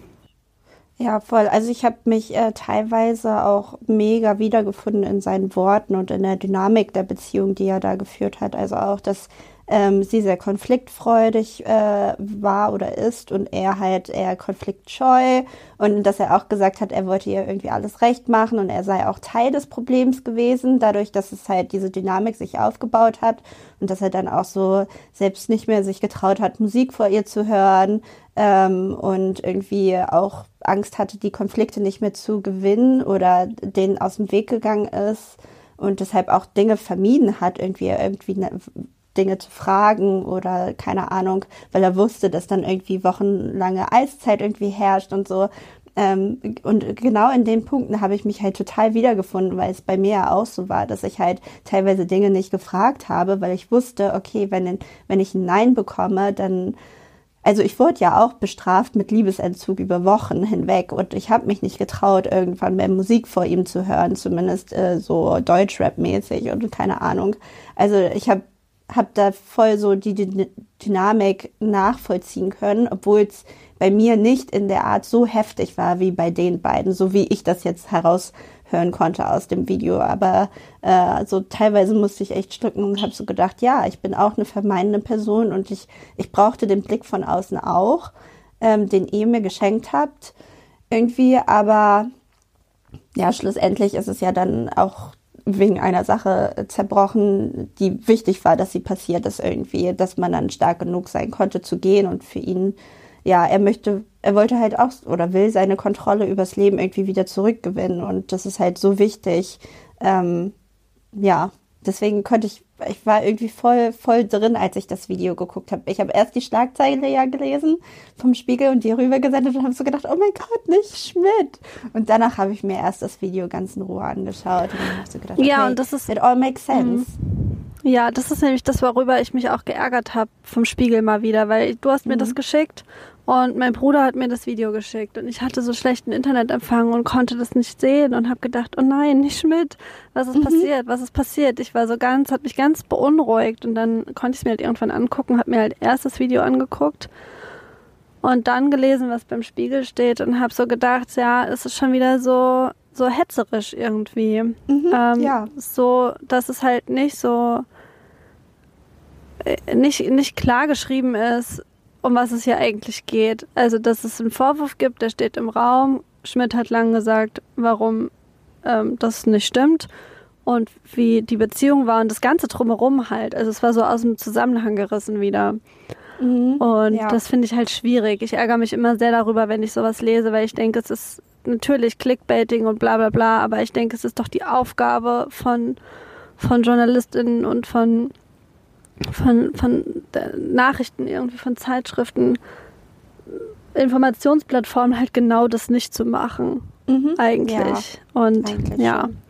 Ja, voll. Also ich habe mich äh, teilweise auch mega wiedergefunden in seinen Worten und in der Dynamik der Beziehung, die er da geführt hat. Also auch, dass ähm, sie sehr konfliktfreudig äh, war oder ist und er halt eher konfliktscheu und dass er auch gesagt hat, er wollte ihr irgendwie alles recht machen und er sei auch Teil des Problems gewesen, dadurch, dass es halt diese Dynamik sich aufgebaut hat und dass er dann auch so selbst nicht mehr sich getraut hat, Musik vor ihr zu hören ähm, und irgendwie auch Angst hatte, die Konflikte nicht mehr zu gewinnen oder denen aus dem Weg gegangen ist und deshalb auch Dinge vermieden hat, irgendwie irgendwie ne, Dinge zu fragen oder keine Ahnung, weil er wusste, dass dann irgendwie wochenlange Eiszeit irgendwie herrscht und so. Ähm, und genau in den Punkten habe ich mich halt total wiedergefunden, weil es bei mir ja auch so war, dass ich halt teilweise Dinge nicht gefragt habe, weil ich wusste, okay, wenn, wenn ich ein Nein bekomme, dann also ich wurde ja auch bestraft mit Liebesentzug über Wochen hinweg und ich habe mich nicht getraut, irgendwann mehr Musik vor ihm zu hören, zumindest äh, so Deutschrap-mäßig und keine Ahnung. Also ich habe hab da voll so die D- Dynamik nachvollziehen können, obwohl es bei mir nicht in der Art so heftig war wie bei den beiden, so wie ich das jetzt heraushören konnte aus dem Video. Aber äh, so teilweise musste ich echt schlucken und habe so gedacht, ja, ich bin auch eine vermeinende Person und ich, ich brauchte den Blick von außen auch, ähm, den ihr mir geschenkt habt irgendwie. Aber ja, schlussendlich ist es ja dann auch wegen einer Sache zerbrochen, die wichtig war, dass sie passiert ist irgendwie, dass man dann stark genug sein konnte zu gehen und für ihn, ja, er möchte, er wollte halt auch oder will seine Kontrolle übers Leben irgendwie wieder zurückgewinnen und das ist halt so wichtig, ähm, ja, deswegen konnte ich, ich war irgendwie voll, voll drin, als ich das Video geguckt habe. Ich habe erst die Schlagzeile ja gelesen vom Spiegel und die rübergesendet und habe so gedacht, oh mein Gott, nicht Schmidt. Und danach habe ich mir erst das Video ganz in Ruhe angeschaut und habe so gedacht, okay, ja, und das ist, it all makes sense. Ja, das ist nämlich das, worüber ich mich auch geärgert habe vom Spiegel mal wieder, weil du hast mir mhm. das geschickt und mein Bruder hat mir das Video geschickt und ich hatte so schlechten Internetempfang und konnte das nicht sehen und habe gedacht, oh nein, nicht Schmidt, was ist mhm. passiert, was ist passiert? Ich war so ganz, hat mich ganz beunruhigt und dann konnte ich es mir halt irgendwann angucken, habe mir halt erst das Video angeguckt und dann gelesen, was beim Spiegel steht und habe so gedacht, ja, es ist schon wieder so so hetzerisch irgendwie. Mhm, ähm, ja. So, dass es halt nicht so äh, nicht, nicht klar geschrieben ist, um was es hier eigentlich geht. Also, dass es einen Vorwurf gibt, der steht im Raum. Schmidt hat lang gesagt, warum ähm, das nicht stimmt und wie die Beziehung war und das Ganze drumherum halt. Also, es war so aus dem Zusammenhang gerissen wieder. Mhm, und ja. das finde ich halt schwierig. Ich ärgere mich immer sehr darüber, wenn ich sowas lese, weil ich denke, es ist natürlich Clickbaiting und bla bla bla, aber ich denke, es ist doch die Aufgabe von, von JournalistInnen und von, von, von Nachrichten, irgendwie von Zeitschriften, Informationsplattformen halt genau das nicht zu machen. Mhm, eigentlich. Ja, und eigentlich ja. Schon.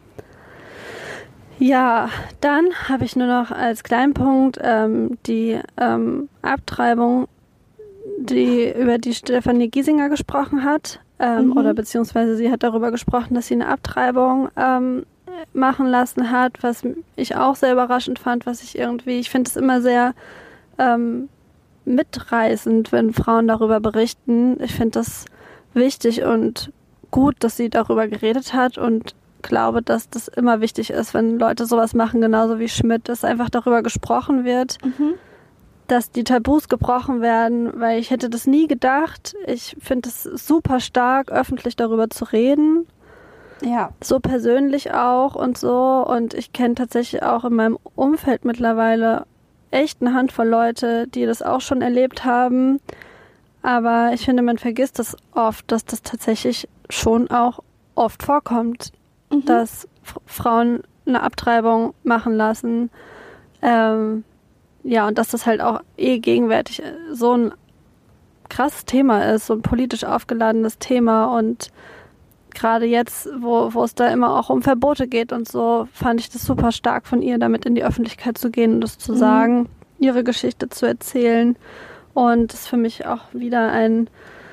Ja, dann habe ich nur noch als kleinen Punkt ähm, die ähm, Abtreibung die über die Stefanie Giesinger gesprochen hat. Ähm, mhm. Oder beziehungsweise sie hat darüber gesprochen, dass sie eine Abtreibung ähm, machen lassen hat, was ich auch sehr überraschend fand, was ich irgendwie, ich finde es immer sehr ähm, mitreißend, wenn Frauen darüber berichten. Ich finde das wichtig und gut, dass sie darüber geredet hat und glaube, dass das immer wichtig ist, wenn Leute sowas machen, genauso wie Schmidt, dass einfach darüber gesprochen wird, mhm. dass die Tabus gebrochen werden, weil ich hätte das nie gedacht. Ich finde es super stark, öffentlich darüber zu reden. Ja. So persönlich auch und so. Und ich kenne tatsächlich auch in meinem Umfeld mittlerweile echt eine Handvoll Leute, die das auch schon erlebt haben. Aber ich finde, man vergisst das oft, dass das tatsächlich schon auch oft vorkommt, mhm. dass F- Frauen eine Abtreibung machen lassen. Ähm, Ja, und dass das halt auch eh gegenwärtig so ein krasses Thema ist, so ein politisch aufgeladenes Thema. Und gerade jetzt, wo, wo es da immer auch um Verbote geht und so, fand ich das super stark von ihr, damit in die Öffentlichkeit zu gehen und das zu mhm. sagen, ihre Geschichte zu erzählen. Und das ist für mich auch wieder ein,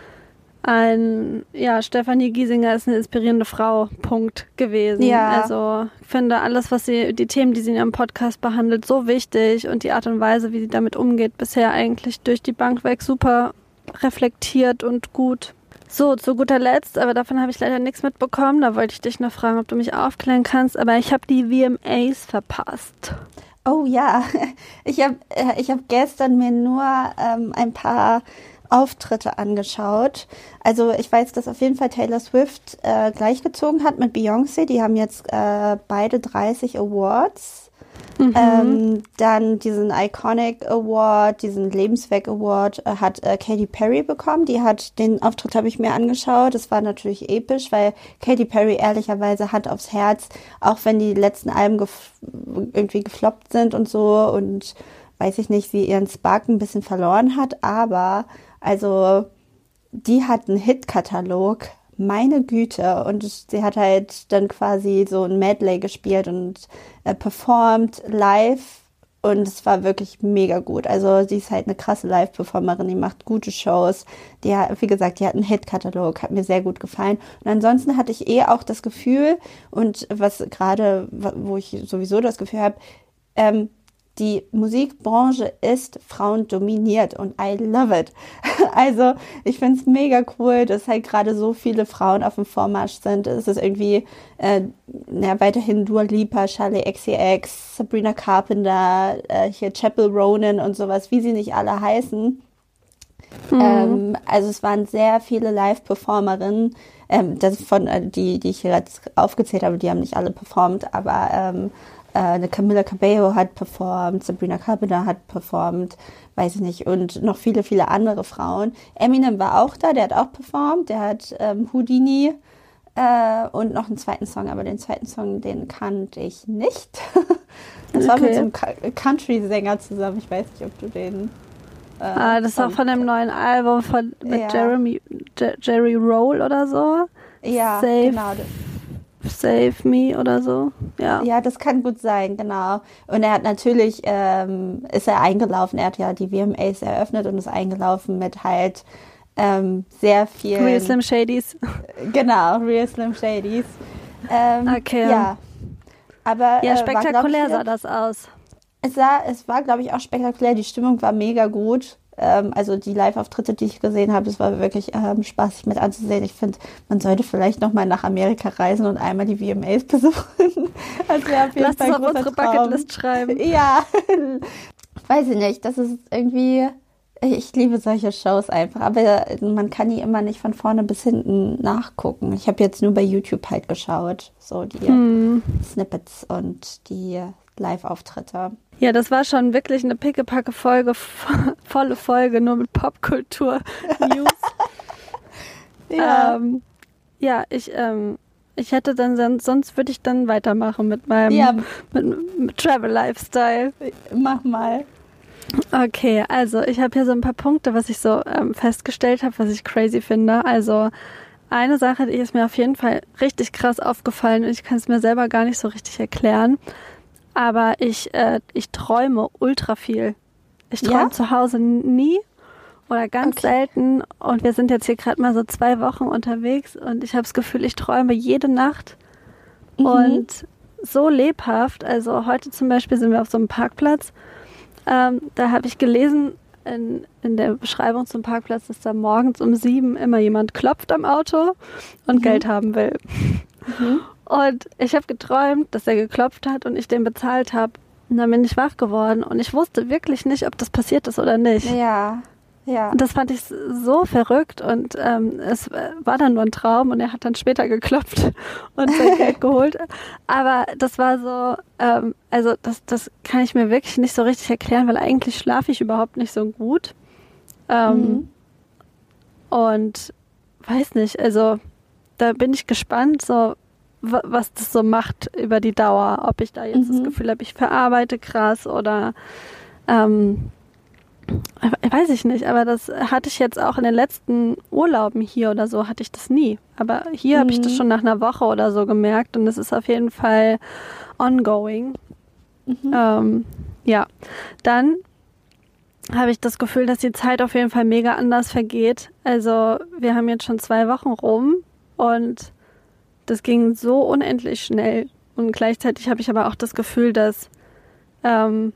ein, ja, Stefanie Giesinger ist eine inspirierende Frau, Punkt gewesen. Ja. Also ich finde alles, was sie, die Themen, die sie in ihrem Podcast behandelt, so wichtig und die Art und Weise, wie sie damit umgeht, bisher eigentlich durch die Bank weg super reflektiert und gut. So, zu guter Letzt, aber davon habe ich leider nichts mitbekommen, da wollte ich dich noch fragen, ob du mich aufklären kannst, aber ich habe die V M As verpasst. Oh ja, ich habe ich hab gestern mir nur ähm, ein paar Auftritte angeschaut. Also ich weiß, dass auf jeden Fall Taylor Swift äh, gleichgezogen hat mit Beyoncé. Die haben jetzt äh, beide dreißig Awards. Mhm. Ähm, dann diesen Iconic Award, diesen Lebenswerk Award äh, hat äh, Katy Perry bekommen. Die hat, den Auftritt habe ich mir angeschaut. Das war natürlich episch, weil Katy Perry ehrlicherweise Hand aufs Herz, auch wenn die letzten Alben gef- irgendwie gefloppt sind und so und weiß ich nicht, sie ihren Spark ein bisschen verloren hat, aber also die hat einen Hit-Katalog, meine Güte, und sie hat halt dann quasi so ein Medley gespielt und äh, performt live und es war wirklich mega gut. Also sie ist halt eine krasse Live-Performerin, die macht gute Shows, die hat, wie gesagt, die hat einen Hit-Katalog, hat mir sehr gut gefallen. Und ansonsten hatte ich eh auch das Gefühl und was gerade, wo ich sowieso das Gefühl habe, ähm, die Musikbranche ist frauendominiert und I love it. Also ich finde es mega cool, dass halt gerade so viele Frauen auf dem Vormarsch sind. Es ist irgendwie äh, ja, weiterhin Dua Lipa, Charli X C X, Sabrina Carpenter, äh, hier Chappell Ronan und sowas, wie sie nicht alle heißen. Mhm. Ähm, also es waren sehr viele Live-Performerinnen, ähm, das von äh, die, die ich hier jetzt aufgezählt habe, die haben nicht alle performt, aber ähm, eine Camila Cabello hat performt, Sabrina Carpenter hat performt, weiß ich nicht, und noch viele, viele andere Frauen. Eminem war auch da, der hat auch performt, der hat ähm, Houdini äh, und noch einen zweiten Song, aber den zweiten Song, den kannte ich nicht. Das okay. war mit so einem Country-Sänger zusammen, ich weiß nicht, ob du den... Äh, ah, das war von dem neuen Album von mit ja. Jeremy, J- Jerry Roll oder so. Ja, Safe. genau. Save Me oder so, ja. Ja, das kann gut sein, genau. Und er hat natürlich, ähm, ist er eingelaufen, er hat ja die V M As eröffnet und ist eingelaufen mit halt ähm, sehr viel... Real Slim Shadys. Genau, Real Slim Shadys. Ähm, okay. Ja, aber... Ja, spektakulär äh, war, sah das aus. Es, sah, es war, glaube ich, auch spektakulär. Die Stimmung war mega gut. Ähm, also die Live-Auftritte, die ich gesehen habe, das war wirklich ähm, spaßig mit anzusehen. Ich finde, man sollte vielleicht nochmal nach Amerika reisen und einmal die V M As besuchen. Das wäre auf jeden Lass Fall es auf unsere Traum. Bucketlist schreiben. Ja, weiß ich nicht. Das ist irgendwie... Ich liebe solche Shows einfach, aber man kann die immer nicht von vorne bis hinten nachgucken. Ich habe jetzt nur bei YouTube halt geschaut, so die hm. Snippets und die Live-Auftritte. Ja, das war schon wirklich eine pickepacke Folge, volle Folge, nur mit Popkultur-News. ja. Ähm, ja, ich, ähm, ich hätte dann, sonst würde ich dann weitermachen mit meinem ja. mit, mit Travel-Lifestyle. Mach mal. Okay, also ich habe hier so ein paar Punkte, was ich so ähm, festgestellt habe, was ich crazy finde. Also eine Sache, die ist mir auf jeden Fall richtig krass aufgefallen und ich kann es mir selber gar nicht so richtig erklären. Aber ich, äh, ich träume ultra viel. Ich träume ja? zu Hause nie oder ganz Okay. selten. Und wir sind jetzt hier gerade mal so zwei Wochen unterwegs und ich habe das Gefühl, ich träume jede Nacht. Mhm. Und so lebhaft. Also heute zum Beispiel sind wir auf so einem Parkplatz. Ähm, da habe ich gelesen in, in der Beschreibung zum Parkplatz, dass da morgens um sieben immer jemand klopft am Auto und Mhm. Geld haben will. Mhm. Und ich habe geträumt, dass er geklopft hat und ich den bezahlt habe. Und dann bin ich wach geworden und ich wusste wirklich nicht, ob das passiert ist oder nicht. Ja, ja. Und das fand ich so verrückt und ähm, es war dann nur ein Traum und er hat dann später geklopft und sein Geld geholt. Aber das war so, ähm, also das, das kann ich mir wirklich nicht so richtig erklären, weil eigentlich schlafe ich überhaupt nicht so gut. Ähm, Mhm. Und weiß nicht, also da bin ich gespannt, so wa- was das so macht über die Dauer. Ob ich da jetzt das Mhm. Gefühl habe, ich verarbeite krass oder ähm, weiß ich nicht, aber das hatte ich jetzt auch in den letzten Urlauben hier oder so, hatte ich das nie. Aber hier habe ich das Mhm. schon nach einer Woche oder so gemerkt und es ist auf jeden Fall ongoing. Mhm. Ähm, ja, dann habe ich das Gefühl, dass die Zeit auf jeden Fall mega anders vergeht. Also wir haben jetzt schon zwei Wochen rum und das ging so unendlich schnell. Und gleichzeitig habe ich aber auch das Gefühl, dass ähm,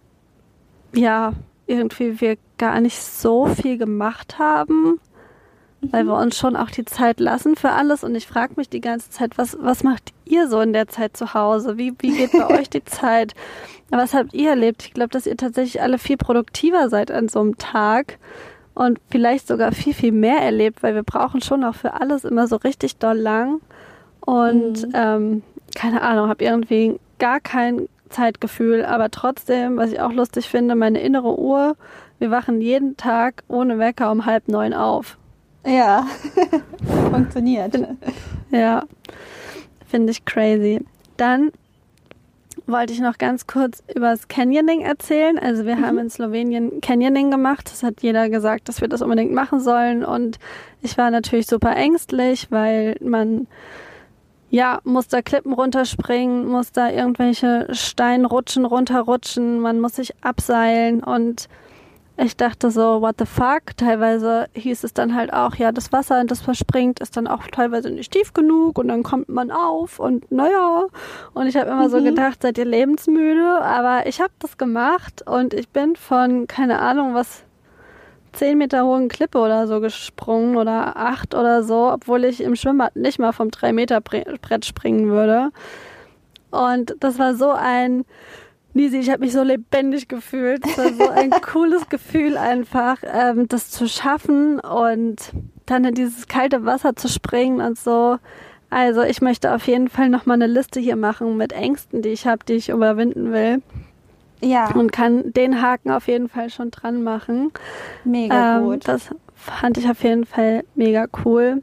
ja, irgendwie wir gar nicht so viel gemacht haben, weil wir uns schon auch die Zeit lassen für alles. Und ich frage mich die ganze Zeit, was, was macht ihr so in der Zeit zu Hause? Wie, wie geht bei euch die Zeit? Was habt ihr erlebt? Ich glaube, dass ihr tatsächlich alle viel produktiver seid an so einem Tag und vielleicht sogar viel, viel mehr erlebt, weil wir brauchen schon auch für alles immer so richtig doll lang. Und Mhm. ähm, keine Ahnung, habe irgendwie gar kein Zeitgefühl, aber trotzdem, was ich auch lustig finde, meine innere Uhr, wir wachen jeden Tag ohne Wecker um halb neun auf. Ja, funktioniert. Ja, finde ich crazy. Dann wollte ich noch ganz kurz über das Canyoning erzählen. Also wir haben in Slowenien Canyoning gemacht. Das hat jeder gesagt, dass wir das unbedingt machen sollen. Und ich war natürlich super ängstlich, weil man ja, muss da Klippen runterspringen, muss da irgendwelche Steinrutschen runterrutschen, man muss sich abseilen und ich dachte so, what the fuck? Teilweise hieß es dann halt auch, ja, das Wasser, das verspringt, ist dann auch teilweise nicht tief genug und dann kommt man auf und naja. Und ich habe immer Mhm. so gedacht, seid ihr lebensmüde? Aber ich habe das gemacht und ich bin von, keine Ahnung, was, zehn Meter hohen Klippe oder so gesprungen oder acht oder so, obwohl ich im Schwimmbad nicht mal vom drei Meter Brett springen würde. Und das war so ein, Nisi, ich habe mich so lebendig gefühlt. Es war so ein cooles Gefühl einfach, ähm, das zu schaffen und dann in dieses kalte Wasser zu springen und so. Also ich möchte auf jeden Fall nochmal eine Liste hier machen mit Ängsten, die ich habe, die ich überwinden will. Ja, Und kann den Haken auf jeden Fall schon dran machen. mega Ähm, gut. das fand ich auf jeden Fall mega cool.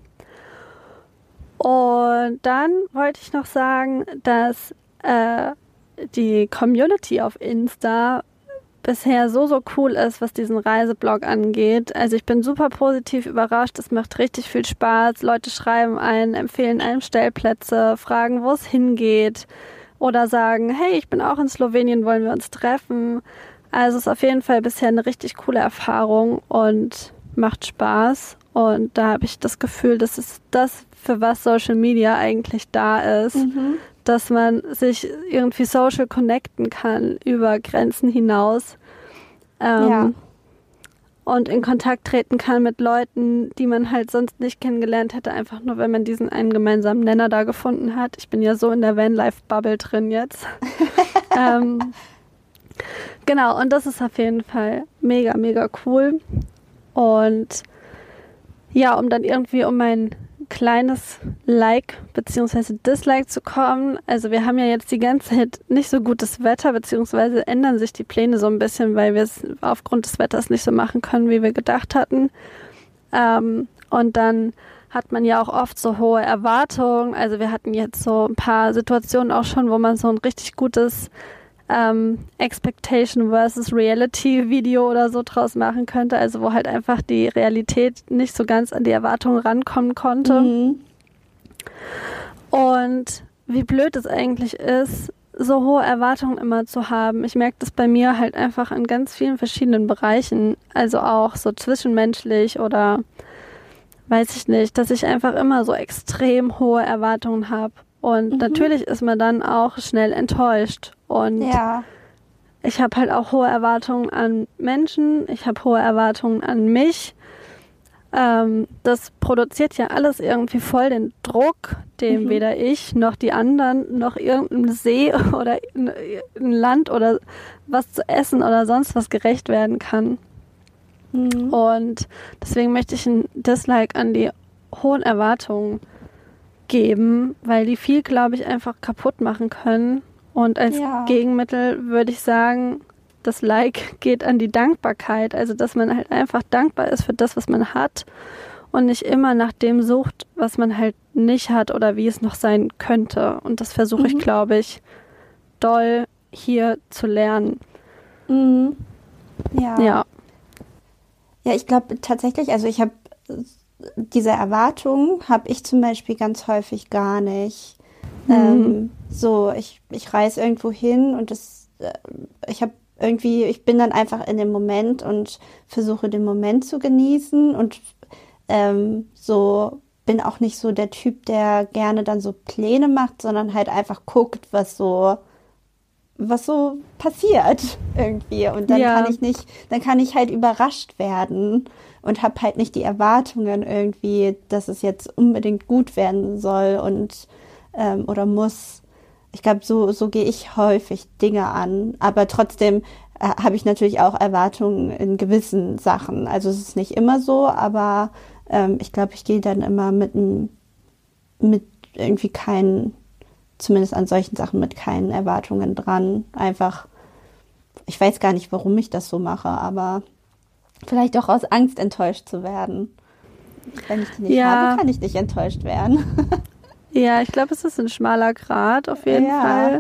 Und dann wollte ich noch sagen, dass äh, die Community auf Insta bisher so, so cool ist, was diesen Reiseblog angeht. Also ich bin super positiv überrascht. Es macht richtig viel Spaß. Leute schreiben ein, empfehlen einem Stellplätze, fragen, wo es hingeht. Oder sagen, hey, ich bin auch in Slowenien, wollen wir uns treffen? Also es ist auf jeden Fall bisher eine richtig coole Erfahrung und macht Spaß. Und da habe ich das Gefühl, das ist das, für was Social Media eigentlich da ist. Mhm. Dass man sich irgendwie social connecten kann über Grenzen hinaus. Ähm, Ja. Und in Kontakt treten kann mit Leuten, die man halt sonst nicht kennengelernt hätte, einfach nur, wenn man diesen einen gemeinsamen Nenner da gefunden hat. Ich bin ja so in der Vanlife-Bubble drin jetzt. ähm, genau, und das ist auf jeden Fall mega, mega cool. Und ja, um dann irgendwie um mein kleines Like bzw. Dislike zu kommen. Also wir haben ja jetzt die ganze Zeit nicht so gutes Wetter, beziehungsweise ändern sich die Pläne so ein bisschen, weil wir es aufgrund des Wetters nicht so machen können, wie wir gedacht hatten. Ähm, und dann hat man ja auch oft so hohe Erwartungen. Also wir hatten jetzt so ein paar Situationen auch schon, wo man so ein richtig gutes ähm, Expectation versus Reality Video oder so draus machen könnte. Also wo halt einfach die Realität nicht so ganz an die Erwartungen rankommen konnte. Mhm. Und wie blöd es eigentlich ist, so hohe Erwartungen immer zu haben. Ich merke das bei mir halt einfach in ganz vielen verschiedenen Bereichen, also auch so zwischenmenschlich oder weiß ich nicht, dass ich einfach immer so extrem hohe Erwartungen habe. Und mhm. natürlich ist man dann auch schnell enttäuscht. Und ja. ich habe halt auch hohe Erwartungen an Menschen, ich habe hohe Erwartungen an mich. Ähm, das produziert ja alles irgendwie voll den Druck, dem mhm. weder ich noch die anderen noch irgendein See oder ein Land oder was zu essen oder sonst was gerecht werden kann. Mhm. Und deswegen möchte ich ein Dislike an die hohen Erwartungen geben, weil die viel, glaube ich, einfach kaputt machen können. Und als ja. Gegenmittel würde ich sagen, das Like geht an die Dankbarkeit. Also, dass man halt einfach dankbar ist für das, was man hat und nicht immer nach dem sucht, was man halt nicht hat oder wie es noch sein könnte. Und das versuche mhm. ich, glaube ich, doll hier zu lernen. Mhm. Ja. Ja. Ja, ich glaube tatsächlich, also ich habe diese Erwartungen habe ich zum Beispiel ganz häufig gar nicht. Mhm. Ähm, so, ich, ich reise irgendwo hin und das, äh, ich habe irgendwie, ich bin dann einfach in dem Moment und versuche den Moment zu genießen und ähm, so bin auch nicht so der Typ, der gerne dann so Pläne macht, sondern halt einfach guckt, was so was so passiert irgendwie und dann ja. kann ich nicht, dann kann ich halt überrascht werden und habe halt nicht die Erwartungen irgendwie, dass es jetzt unbedingt gut werden soll und ähm, oder muss. Ich glaube, so so gehe ich häufig Dinge an, aber trotzdem äh, habe ich natürlich auch Erwartungen in gewissen Sachen. Also es ist nicht immer so, aber ähm, ich glaube, ich gehe dann immer mit mit irgendwie keinen zumindest an solchen Sachen mit keinen Erwartungen dran. Einfach, ich weiß gar nicht, warum ich das so mache, aber vielleicht auch aus Angst enttäuscht zu werden. Wenn ich die nicht ja. habe, kann ich nicht enttäuscht werden. Ja, ich glaube, es ist ein schmaler Grat auf jeden ja. Fall.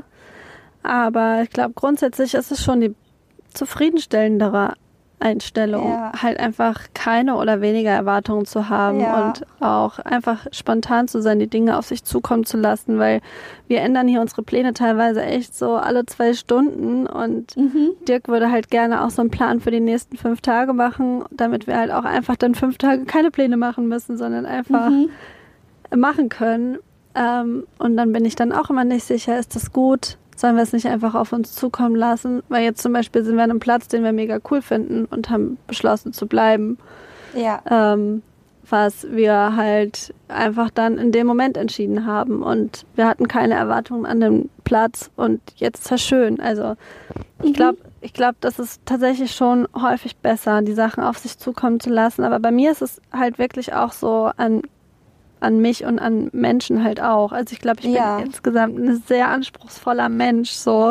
Aber ich glaube, grundsätzlich ist es schon die zufriedenstellendere Einstellung, ja. halt einfach keine oder weniger Erwartungen zu haben ja. und auch einfach spontan zu sein, die Dinge auf sich zukommen zu lassen, weil wir ändern hier unsere Pläne teilweise echt so alle zwei Stunden und mhm. Dirk würde halt gerne auch so einen Plan für die nächsten fünf Tage machen, damit wir halt auch einfach dann fünf Tage keine Pläne machen müssen, sondern einfach mhm. machen können. Ähm, und dann bin ich dann auch immer nicht sicher, ist das gut? Sollen wir es nicht einfach auf uns zukommen lassen? Weil jetzt zum Beispiel sind wir an einem Platz, den wir mega cool finden und haben beschlossen zu bleiben. Ja. Ähm, was wir halt einfach dann in dem Moment entschieden haben. Und wir hatten keine Erwartungen an den Platz und jetzt ist es schön. Also ich glaube, ich glaube, das ist tatsächlich schon häufig besser, die Sachen auf sich zukommen zu lassen. Aber bei mir ist es halt wirklich auch so an an mich und an Menschen halt auch. Also ich glaube, ich ja. bin insgesamt ein sehr anspruchsvoller Mensch so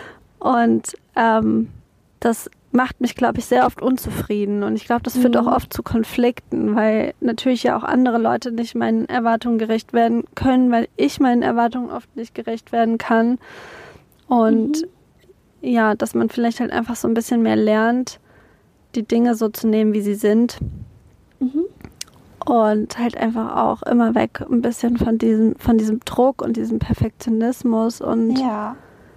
und ähm, das macht mich, glaube ich, sehr oft unzufrieden und ich glaube, das führt mhm. auch oft zu Konflikten, weil natürlich ja auch andere Leute nicht meinen Erwartungen gerecht werden können, weil ich meinen Erwartungen oft nicht gerecht werden kann und mhm. ja, dass man vielleicht halt einfach so ein bisschen mehr lernt, die Dinge so zu nehmen, wie sie sind. Mhm. Und halt einfach auch immer weg ein bisschen von diesem, von diesem Druck und diesem Perfektionismus und ja.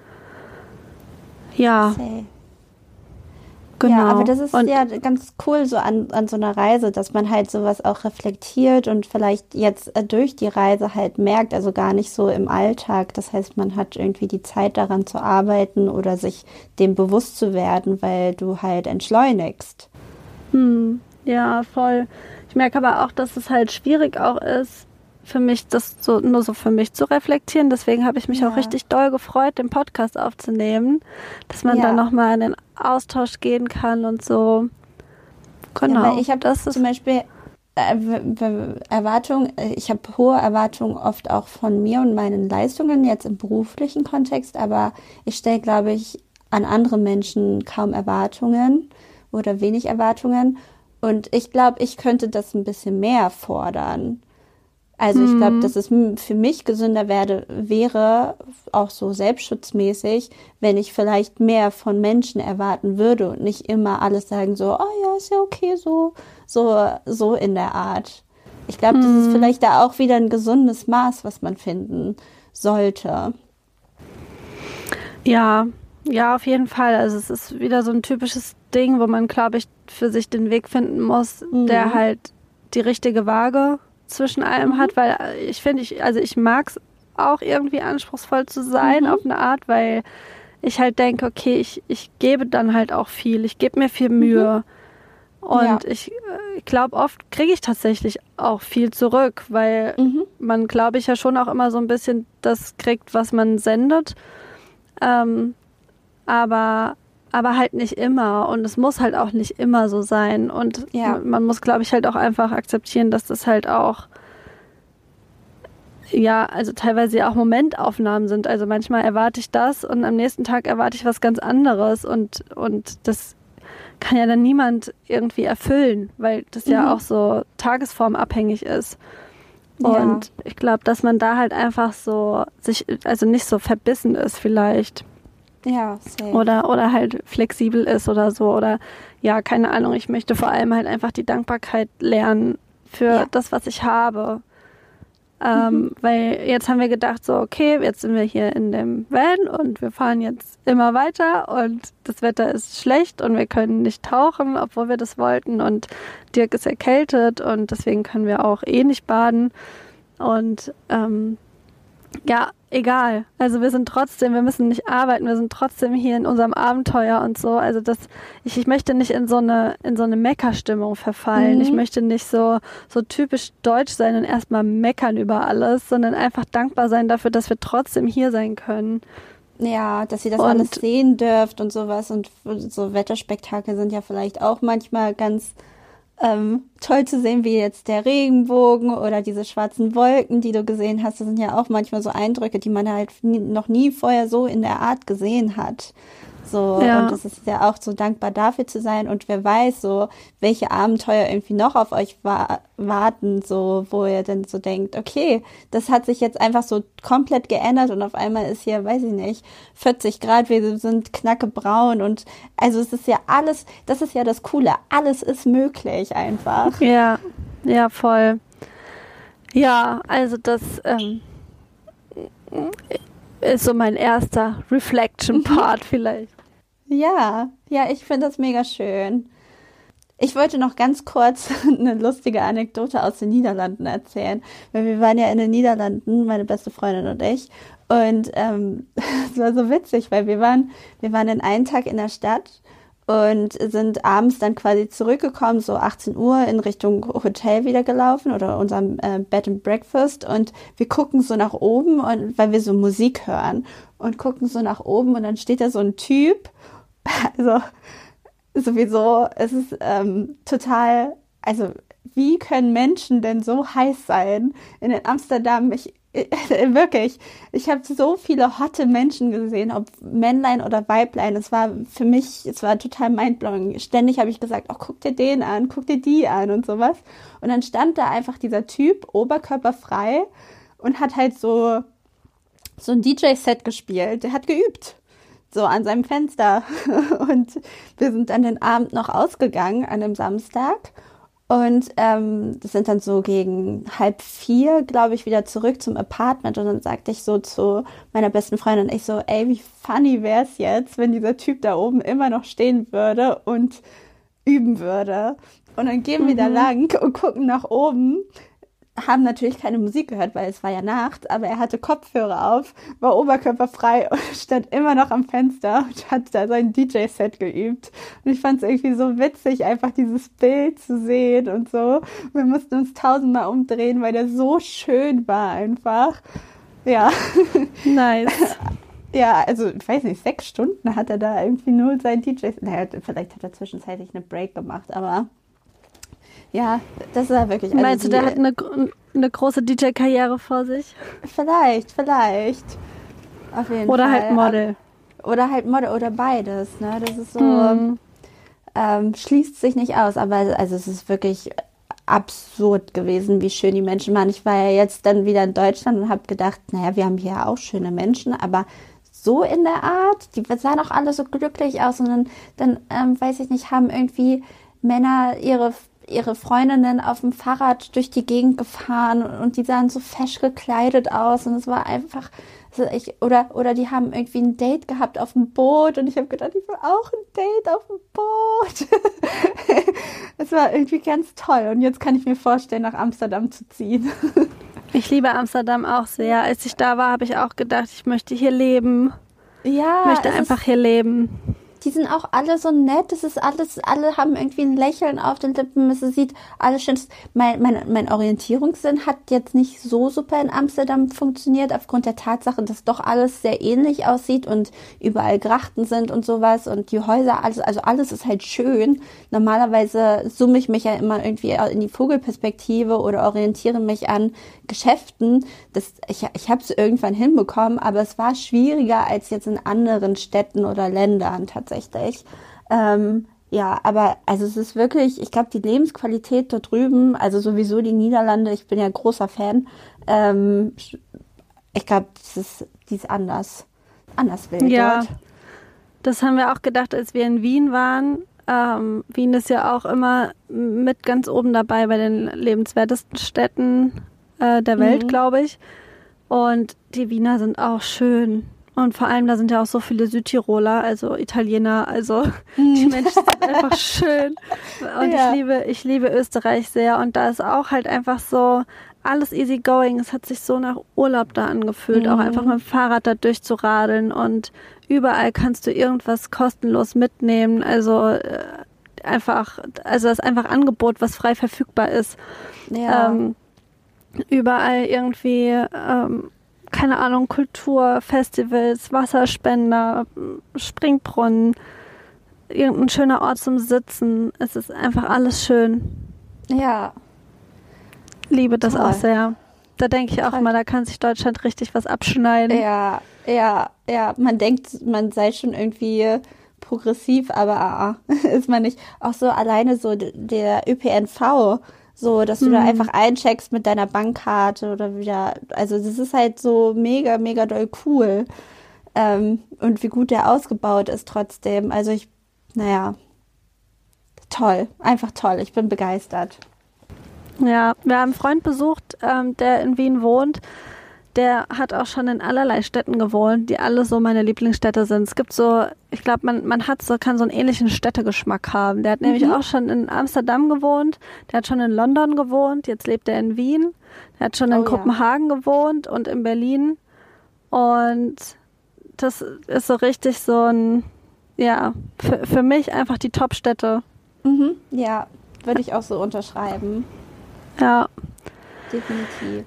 Ja. Say. Genau. Ja, aber das ist und ja ganz cool so an, an so einer Reise, dass man halt sowas auch reflektiert und vielleicht jetzt äh, durch die Reise halt merkt, also gar nicht so im Alltag. Das heißt, man hat irgendwie die Zeit daran zu arbeiten oder sich dem bewusst zu werden, weil du halt entschleunigst. Hm, ja, voll. Ich merke aber auch, dass es halt schwierig auch ist, für mich das so nur so für mich zu reflektieren. Deswegen habe ich mich ja. auch richtig doll gefreut, den Podcast aufzunehmen, dass man ja. dann nochmal in den Austausch gehen kann und so. Genau. Ja, weil ich habe das zum Beispiel äh, Erwartungen, ich habe hohe Erwartungen oft auch von mir und meinen Leistungen jetzt im beruflichen Kontext, aber ich stelle, glaube ich, an andere Menschen kaum Erwartungen oder wenig Erwartungen. Und ich glaube, ich könnte das ein bisschen mehr fordern. Also ich glaube, dass es für mich gesünder werde, wäre, auch so selbstschutzmäßig, wenn ich vielleicht mehr von Menschen erwarten würde und nicht immer alles sagen so, oh ja, ist ja okay, so, so, so in der Art. Ich glaube, das ist vielleicht da auch wieder ein gesundes Maß, was man finden sollte. Ja, ja, auf jeden Fall. Also es ist wieder so ein typisches Ding, wo man, glaube ich, für sich den Weg finden muss, Mhm. der halt die richtige Waage zwischen allem Mhm. hat, weil ich finde, ich, also ich mag es auch irgendwie anspruchsvoll zu sein Mhm. auf eine Art, weil ich halt denke, okay, ich, ich gebe dann halt auch viel, ich gebe mir viel Mühe und Ja. ich, äh, ich glaube, oft kriege ich tatsächlich auch viel zurück, weil Mhm. man, glaube ich, ja schon auch immer so ein bisschen das kriegt, was man sendet. Ähm, aber, aber halt nicht immer. Und es muss halt auch nicht immer so sein. Und Ja. man, man muss, glaube ich, halt auch einfach akzeptieren, dass das halt auch, ja, also teilweise ja auch Momentaufnahmen sind. Also manchmal erwarte ich das und am nächsten Tag erwarte ich was ganz anderes. Und, und das kann ja dann niemand irgendwie erfüllen, weil das ja Mhm. auch so tagesformabhängig ist. Ja. Und ich glaube, dass man da halt einfach so sich, also nicht so verbissen ist vielleicht. Ja, safe. Oder, oder halt flexibel ist oder so. Oder ja, keine Ahnung. Ich möchte vor allem halt einfach die Dankbarkeit lernen für Ja. das, was ich habe. Ähm, Mhm. Weil jetzt haben wir gedacht, so, okay, jetzt sind wir hier in dem Van und wir fahren jetzt immer weiter und das Wetter ist schlecht und wir können nicht tauchen, obwohl wir das wollten. Und Dirk ist erkältet und deswegen können wir auch eh nicht baden. Und ähm, ja, egal. Also wir sind trotzdem, wir müssen nicht arbeiten, wir sind trotzdem hier in unserem Abenteuer und so. Also das, ich, ich möchte nicht in so eine, in so eine Meckerstimmung verfallen. Mhm. Ich möchte nicht so, so typisch deutsch sein und erstmal meckern über alles, sondern einfach dankbar sein dafür, dass wir trotzdem hier sein können. Ja, dass ihr das Und- alles sehen dürft und sowas. Und so Wetterspektakel sind ja vielleicht auch manchmal ganz ähm, toll zu sehen, wie jetzt der Regenbogen oder diese schwarzen Wolken, die du gesehen hast. Das sind ja auch manchmal so Eindrücke, die man halt nie, noch nie vorher so in der Art gesehen hat. So, Ja. und es ist ja auch so dankbar dafür zu sein und wer weiß so, welche Abenteuer irgendwie noch auf euch wa- warten, so, wo ihr dann so denkt, okay, das hat sich jetzt einfach so komplett geändert und auf einmal ist hier, weiß ich nicht, vierzig Grad, wir sind knackebraun und also es ist ja alles, das ist ja das Coole, alles ist möglich einfach. Ja, ja, voll. Ja, also das ähm, ist so mein erster Reflection-Part vielleicht. Ja, ja, ich finde das mega schön. Ich wollte noch ganz kurz eine lustige Anekdote aus den Niederlanden erzählen, weil wir waren ja in den Niederlanden, meine beste Freundin und ich, und ähm, es war so witzig, weil wir waren, wir waren den einen Tag in der Stadt und sind abends dann quasi zurückgekommen, so achtzehn Uhr in Richtung Hotel wieder gelaufen oder unserem äh, Bed and Breakfast und wir gucken so nach oben und weil wir so Musik hören und gucken so nach oben und dann steht da so ein Typ, also sowieso, es ist ähm, total, also wie können Menschen denn so heiß sein in Amsterdam? Ich, wirklich, ich habe so viele hotte Menschen gesehen, ob Männlein oder Weiblein. Es war für mich, es war total mindblowing. Ständig habe ich gesagt, oh, guck dir den an, guck dir die an und sowas. Und dann stand da einfach dieser Typ, oberkörperfrei und hat halt so, so ein D J-Set gespielt. Der hat geübt. So an seinem Fenster. Und wir sind dann den Abend noch ausgegangen an dem Samstag. Und ähm, das sind dann so gegen halb vier, glaube ich, wieder zurück zum Apartment. Und dann sagte ich so zu meiner besten Freundin, ich so, ey, wie funny wäre es jetzt, wenn dieser Typ da oben immer noch stehen würde und üben würde. Und dann gehen wir da lang und gucken nach oben. Haben natürlich keine Musik gehört, weil es war ja Nacht, aber er hatte Kopfhörer auf, war oberkörperfrei und stand immer noch am Fenster und hat da sein D J-Set geübt. Und ich fand es irgendwie so witzig, einfach dieses Bild zu sehen und so. Wir mussten uns tausendmal umdrehen, weil der so schön war einfach. Ja. Nice. Ja, also ich weiß nicht, sechs Stunden hat er da irgendwie nur sein D J-Set. Naja, vielleicht hat er zwischenzeitlich eine Break gemacht, aber ja, das war wirklich... Also Meinst du, die, der hat eine, eine große D J-Karriere vor sich? Vielleicht, vielleicht. Auf jeden Oder Fall. halt Model. Oder halt Model oder beides, ne? Das ist so, Hm. ähm, schließt sich nicht aus, aber also es ist wirklich absurd gewesen, wie schön die Menschen waren. Ich war ja jetzt dann wieder in Deutschland und habe gedacht, naja, wir haben hier auch schöne Menschen, aber so in der Art, die sahen auch alle so glücklich aus und dann, dann ähm, weiß ich nicht, haben irgendwie Männer ihre ihre Freundinnen auf dem Fahrrad durch die Gegend gefahren und die sahen so fesch gekleidet aus und es war einfach, Also ich, oder, oder die haben irgendwie ein Date gehabt auf dem Boot und ich habe gedacht, ich will auch ein Date auf dem Boot. Es war irgendwie ganz toll und jetzt kann ich mir vorstellen, nach Amsterdam zu ziehen. Ich liebe Amsterdam auch sehr. Als ich da war, habe ich auch gedacht, ich möchte hier leben. Ja, ich möchte einfach ist, hier leben. Die sind auch alle so nett. Es ist alles, alle haben irgendwie ein Lächeln auf den Lippen. Es sieht alles schön. Mein, mein, mein Orientierungssinn hat jetzt nicht so super in Amsterdam funktioniert, aufgrund der Tatsache, dass doch alles sehr ähnlich aussieht und überall Grachten sind und sowas und die Häuser, also, also alles ist halt schön. Normalerweise zoome ich mich ja immer irgendwie in die Vogelperspektive oder orientiere mich an Geschäften. Das, ich ich habe es irgendwann hinbekommen, aber es war schwieriger als jetzt in anderen Städten oder Ländern tatsächlich. Ähm, ja, aber also es ist wirklich, ich glaube, die Lebensqualität dort drüben, also sowieso die Niederlande, ich bin ja großer Fan, ähm, ich glaube, das ist, die ist anders, anders wild ja, dort. Das haben wir auch gedacht, als wir in Wien waren. Ähm, Wien ist ja auch immer mit ganz oben dabei bei den lebenswertesten Städten äh, der Welt, mhm. glaube ich. Und die Wiener sind auch schön. Und vor allem, da sind ja auch so viele Südtiroler, also Italiener, also die Menschen sind einfach schön. Und ja. ich liebe, ich liebe Österreich sehr. Und da ist auch halt einfach so alles easy going. Es hat sich so nach Urlaub da angefühlt, mhm. auch einfach mit dem Fahrrad da durchzuradeln. Und überall kannst du irgendwas kostenlos mitnehmen. Also äh, einfach, also das ist einfach Angebot, was frei verfügbar ist. Ja. Ähm, überall irgendwie... Ähm, keine Ahnung, Kulturfestivals, Wasserspender, Springbrunnen, irgendein schöner Ort zum Sitzen. Es ist einfach alles schön. Ja. Liebe das Toll. auch sehr. Da denke ich auch Toll. mal, da kann sich Deutschland richtig was abschneiden. Ja, ja, ja. Man denkt, man sei schon irgendwie progressiv, aber ah, ist man nicht. Auch so alleine so der Ö P N V, so, dass du hm. da einfach eincheckst mit deiner Bankkarte oder wieder, also das ist halt so mega, mega doll cool. Ähm, und wie gut der ausgebaut ist trotzdem. Also ich, naja, toll, einfach toll. Ich bin begeistert. Ja, wir haben einen Freund besucht, ähm, der in Wien wohnt. Der hat auch schon in allerlei Städten gewohnt, die alle so meine Lieblingsstädte sind. Es gibt so, ich glaube, man, man hat so, kann so einen ähnlichen Städtegeschmack haben. Der hat mhm. nämlich auch schon in Amsterdam gewohnt, der hat schon in London gewohnt, jetzt lebt er in Wien, der hat schon in oh, Kopenhagen ja. gewohnt und in Berlin. Und das ist so richtig so ein, ja, für, für mich einfach die Top-Städte. Mhm. Ja, würde ich auch so unterschreiben. Ja. Definitiv.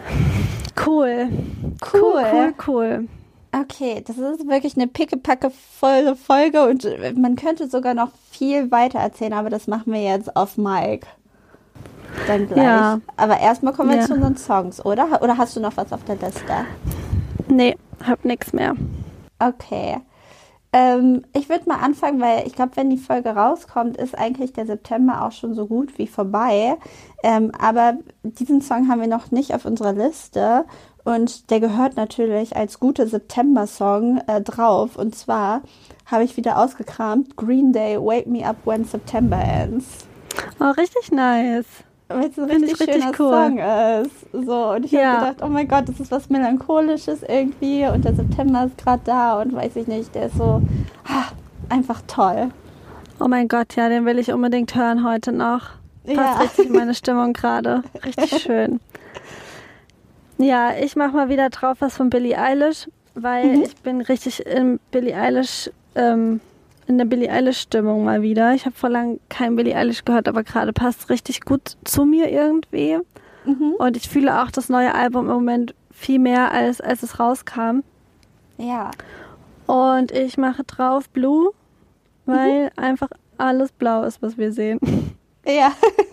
Cool. Cool. Cool, cool, cool. Okay, das ist wirklich eine pickepacke volle Folge und man könnte sogar noch viel weiter erzählen, aber das machen wir jetzt auf Mic. Dann gleich. Ja. Aber erstmal kommen wir ja. zu unseren Songs, oder? Oder hast du noch was auf der Liste? Nee, hab nix mehr. Okay. Ähm, ich würde mal anfangen, weil ich glaube, wenn die Folge rauskommt, ist eigentlich der September auch schon so gut wie vorbei. Ähm, aber diesen Song haben wir noch nicht auf unserer Liste und der gehört natürlich als guter September-Song äh, drauf. Und zwar habe ich wieder ausgekramt Green Day, Wake Me Up When September Ends. Oh, richtig nice. Weil es ein richtig, richtig schöner cool. Song ist. So, und ich ja. habe gedacht, oh mein Gott, das ist was Melancholisches irgendwie und der September ist gerade da und weiß ich nicht, der ist so ah, einfach toll. Oh mein Gott, ja, den will ich unbedingt hören heute noch. Passt ja. richtig in meine Stimmung gerade. Richtig schön. Ja, ich mache mal wieder drauf was von Billie Eilish, weil mhm. ich bin richtig in Billie Eilish ähm, in der Billie Eilish-Stimmung mal wieder. Ich habe vor lang kein Billie Eilish gehört, aber gerade passt richtig gut zu mir irgendwie. Mhm. Und ich fühle auch das neue Album im Moment viel mehr, als, als es rauskam. Ja. Und ich mache drauf Blue, weil mhm. einfach alles blau ist, was wir sehen. Ja.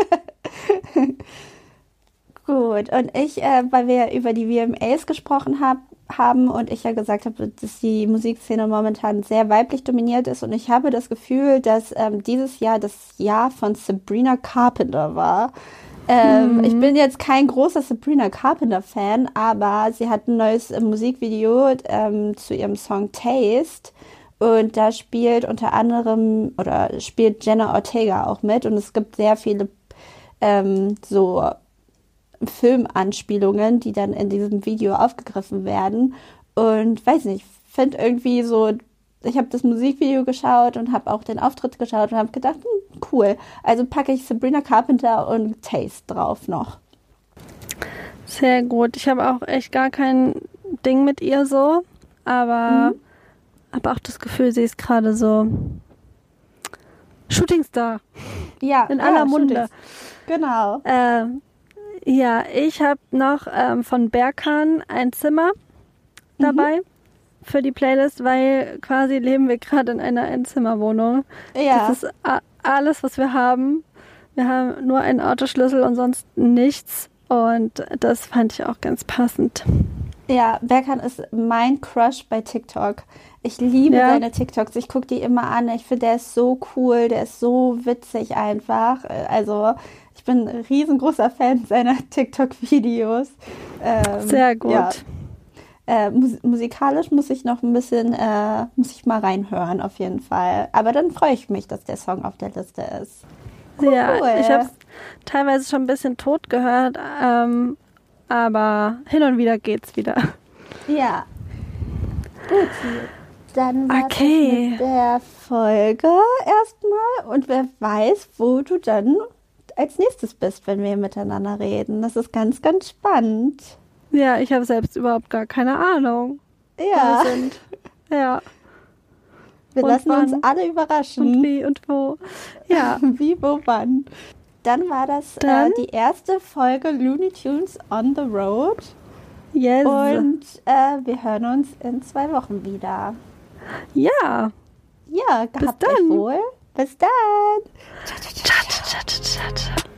Gut. Und ich, äh, weil wir über die V M As gesprochen haben, haben und ich ja gesagt habe, dass die Musikszene momentan sehr weiblich dominiert ist und ich habe das Gefühl, dass ähm, dieses Jahr das Jahr von Sabrina Carpenter war. Ähm, mhm. Ich bin jetzt kein großer Sabrina Carpenter-Fan, aber sie hat ein neues äh, Musikvideo ähm, zu ihrem Song Taste und da spielt unter anderem oder spielt Jenna Ortega auch mit und es gibt sehr viele ähm, so Filmanspielungen, die dann in diesem Video aufgegriffen werden. Und weiß nicht, finde irgendwie so, ich habe das Musikvideo geschaut und habe auch den Auftritt geschaut und habe gedacht, hm, cool. Also packe ich Sabrina Carpenter und Taste drauf noch. Sehr gut. Ich habe auch echt gar kein Ding mit ihr so, aber mhm. habe auch das Gefühl, sie ist gerade so Shootingstar. Ja, in ja, aller Munde. Shootings. Genau. Äh, ja, ich habe noch ähm, von Berkan ein Zimmer dabei. Mhm. Für die Playlist, weil quasi leben wir gerade in einer Einzimmerwohnung. Ja. Das ist a- alles, was wir haben. Wir haben nur einen Autoschlüssel und sonst nichts. Und das fand ich auch ganz passend. Ja, Berkan ist mein Crush bei TikTok. Ich liebe ja. seine TikToks. Ich gucke die immer an. Ich finde, der ist so cool. Der ist so witzig einfach. Also ich bin ein riesengroßer Fan seiner TikTok-Videos. Ähm, Sehr gut. Ja. Äh, mus- musikalisch muss ich noch ein bisschen, äh, muss ich mal reinhören auf jeden Fall. Aber dann freue ich mich, dass der Song auf der Liste ist. Cool. Ja, ich habe es teilweise schon ein bisschen tot gehört, ähm, aber hin und wieder geht's wieder. Ja. Gut, dann war okay. das mit der Folge erstmal und wer weiß, wo du dann als nächstes bist, wenn wir miteinander reden. Das ist ganz, ganz spannend. Ja, ich habe selbst überhaupt gar keine Ahnung. Ja. Wo wir sind. Ja. Wir und lassen wann? uns alle überraschen. Und wie und wo. Ja. Wie, wo, wann. Dann war das Dann? äh, die erste Folge Looney Tunes on the Road. Yes. Und äh, wir hören uns in zwei Wochen wieder. Ja. Ja, Bis gehabt dann. euch wohl. Bis dann. Chat, chat, chat, chat.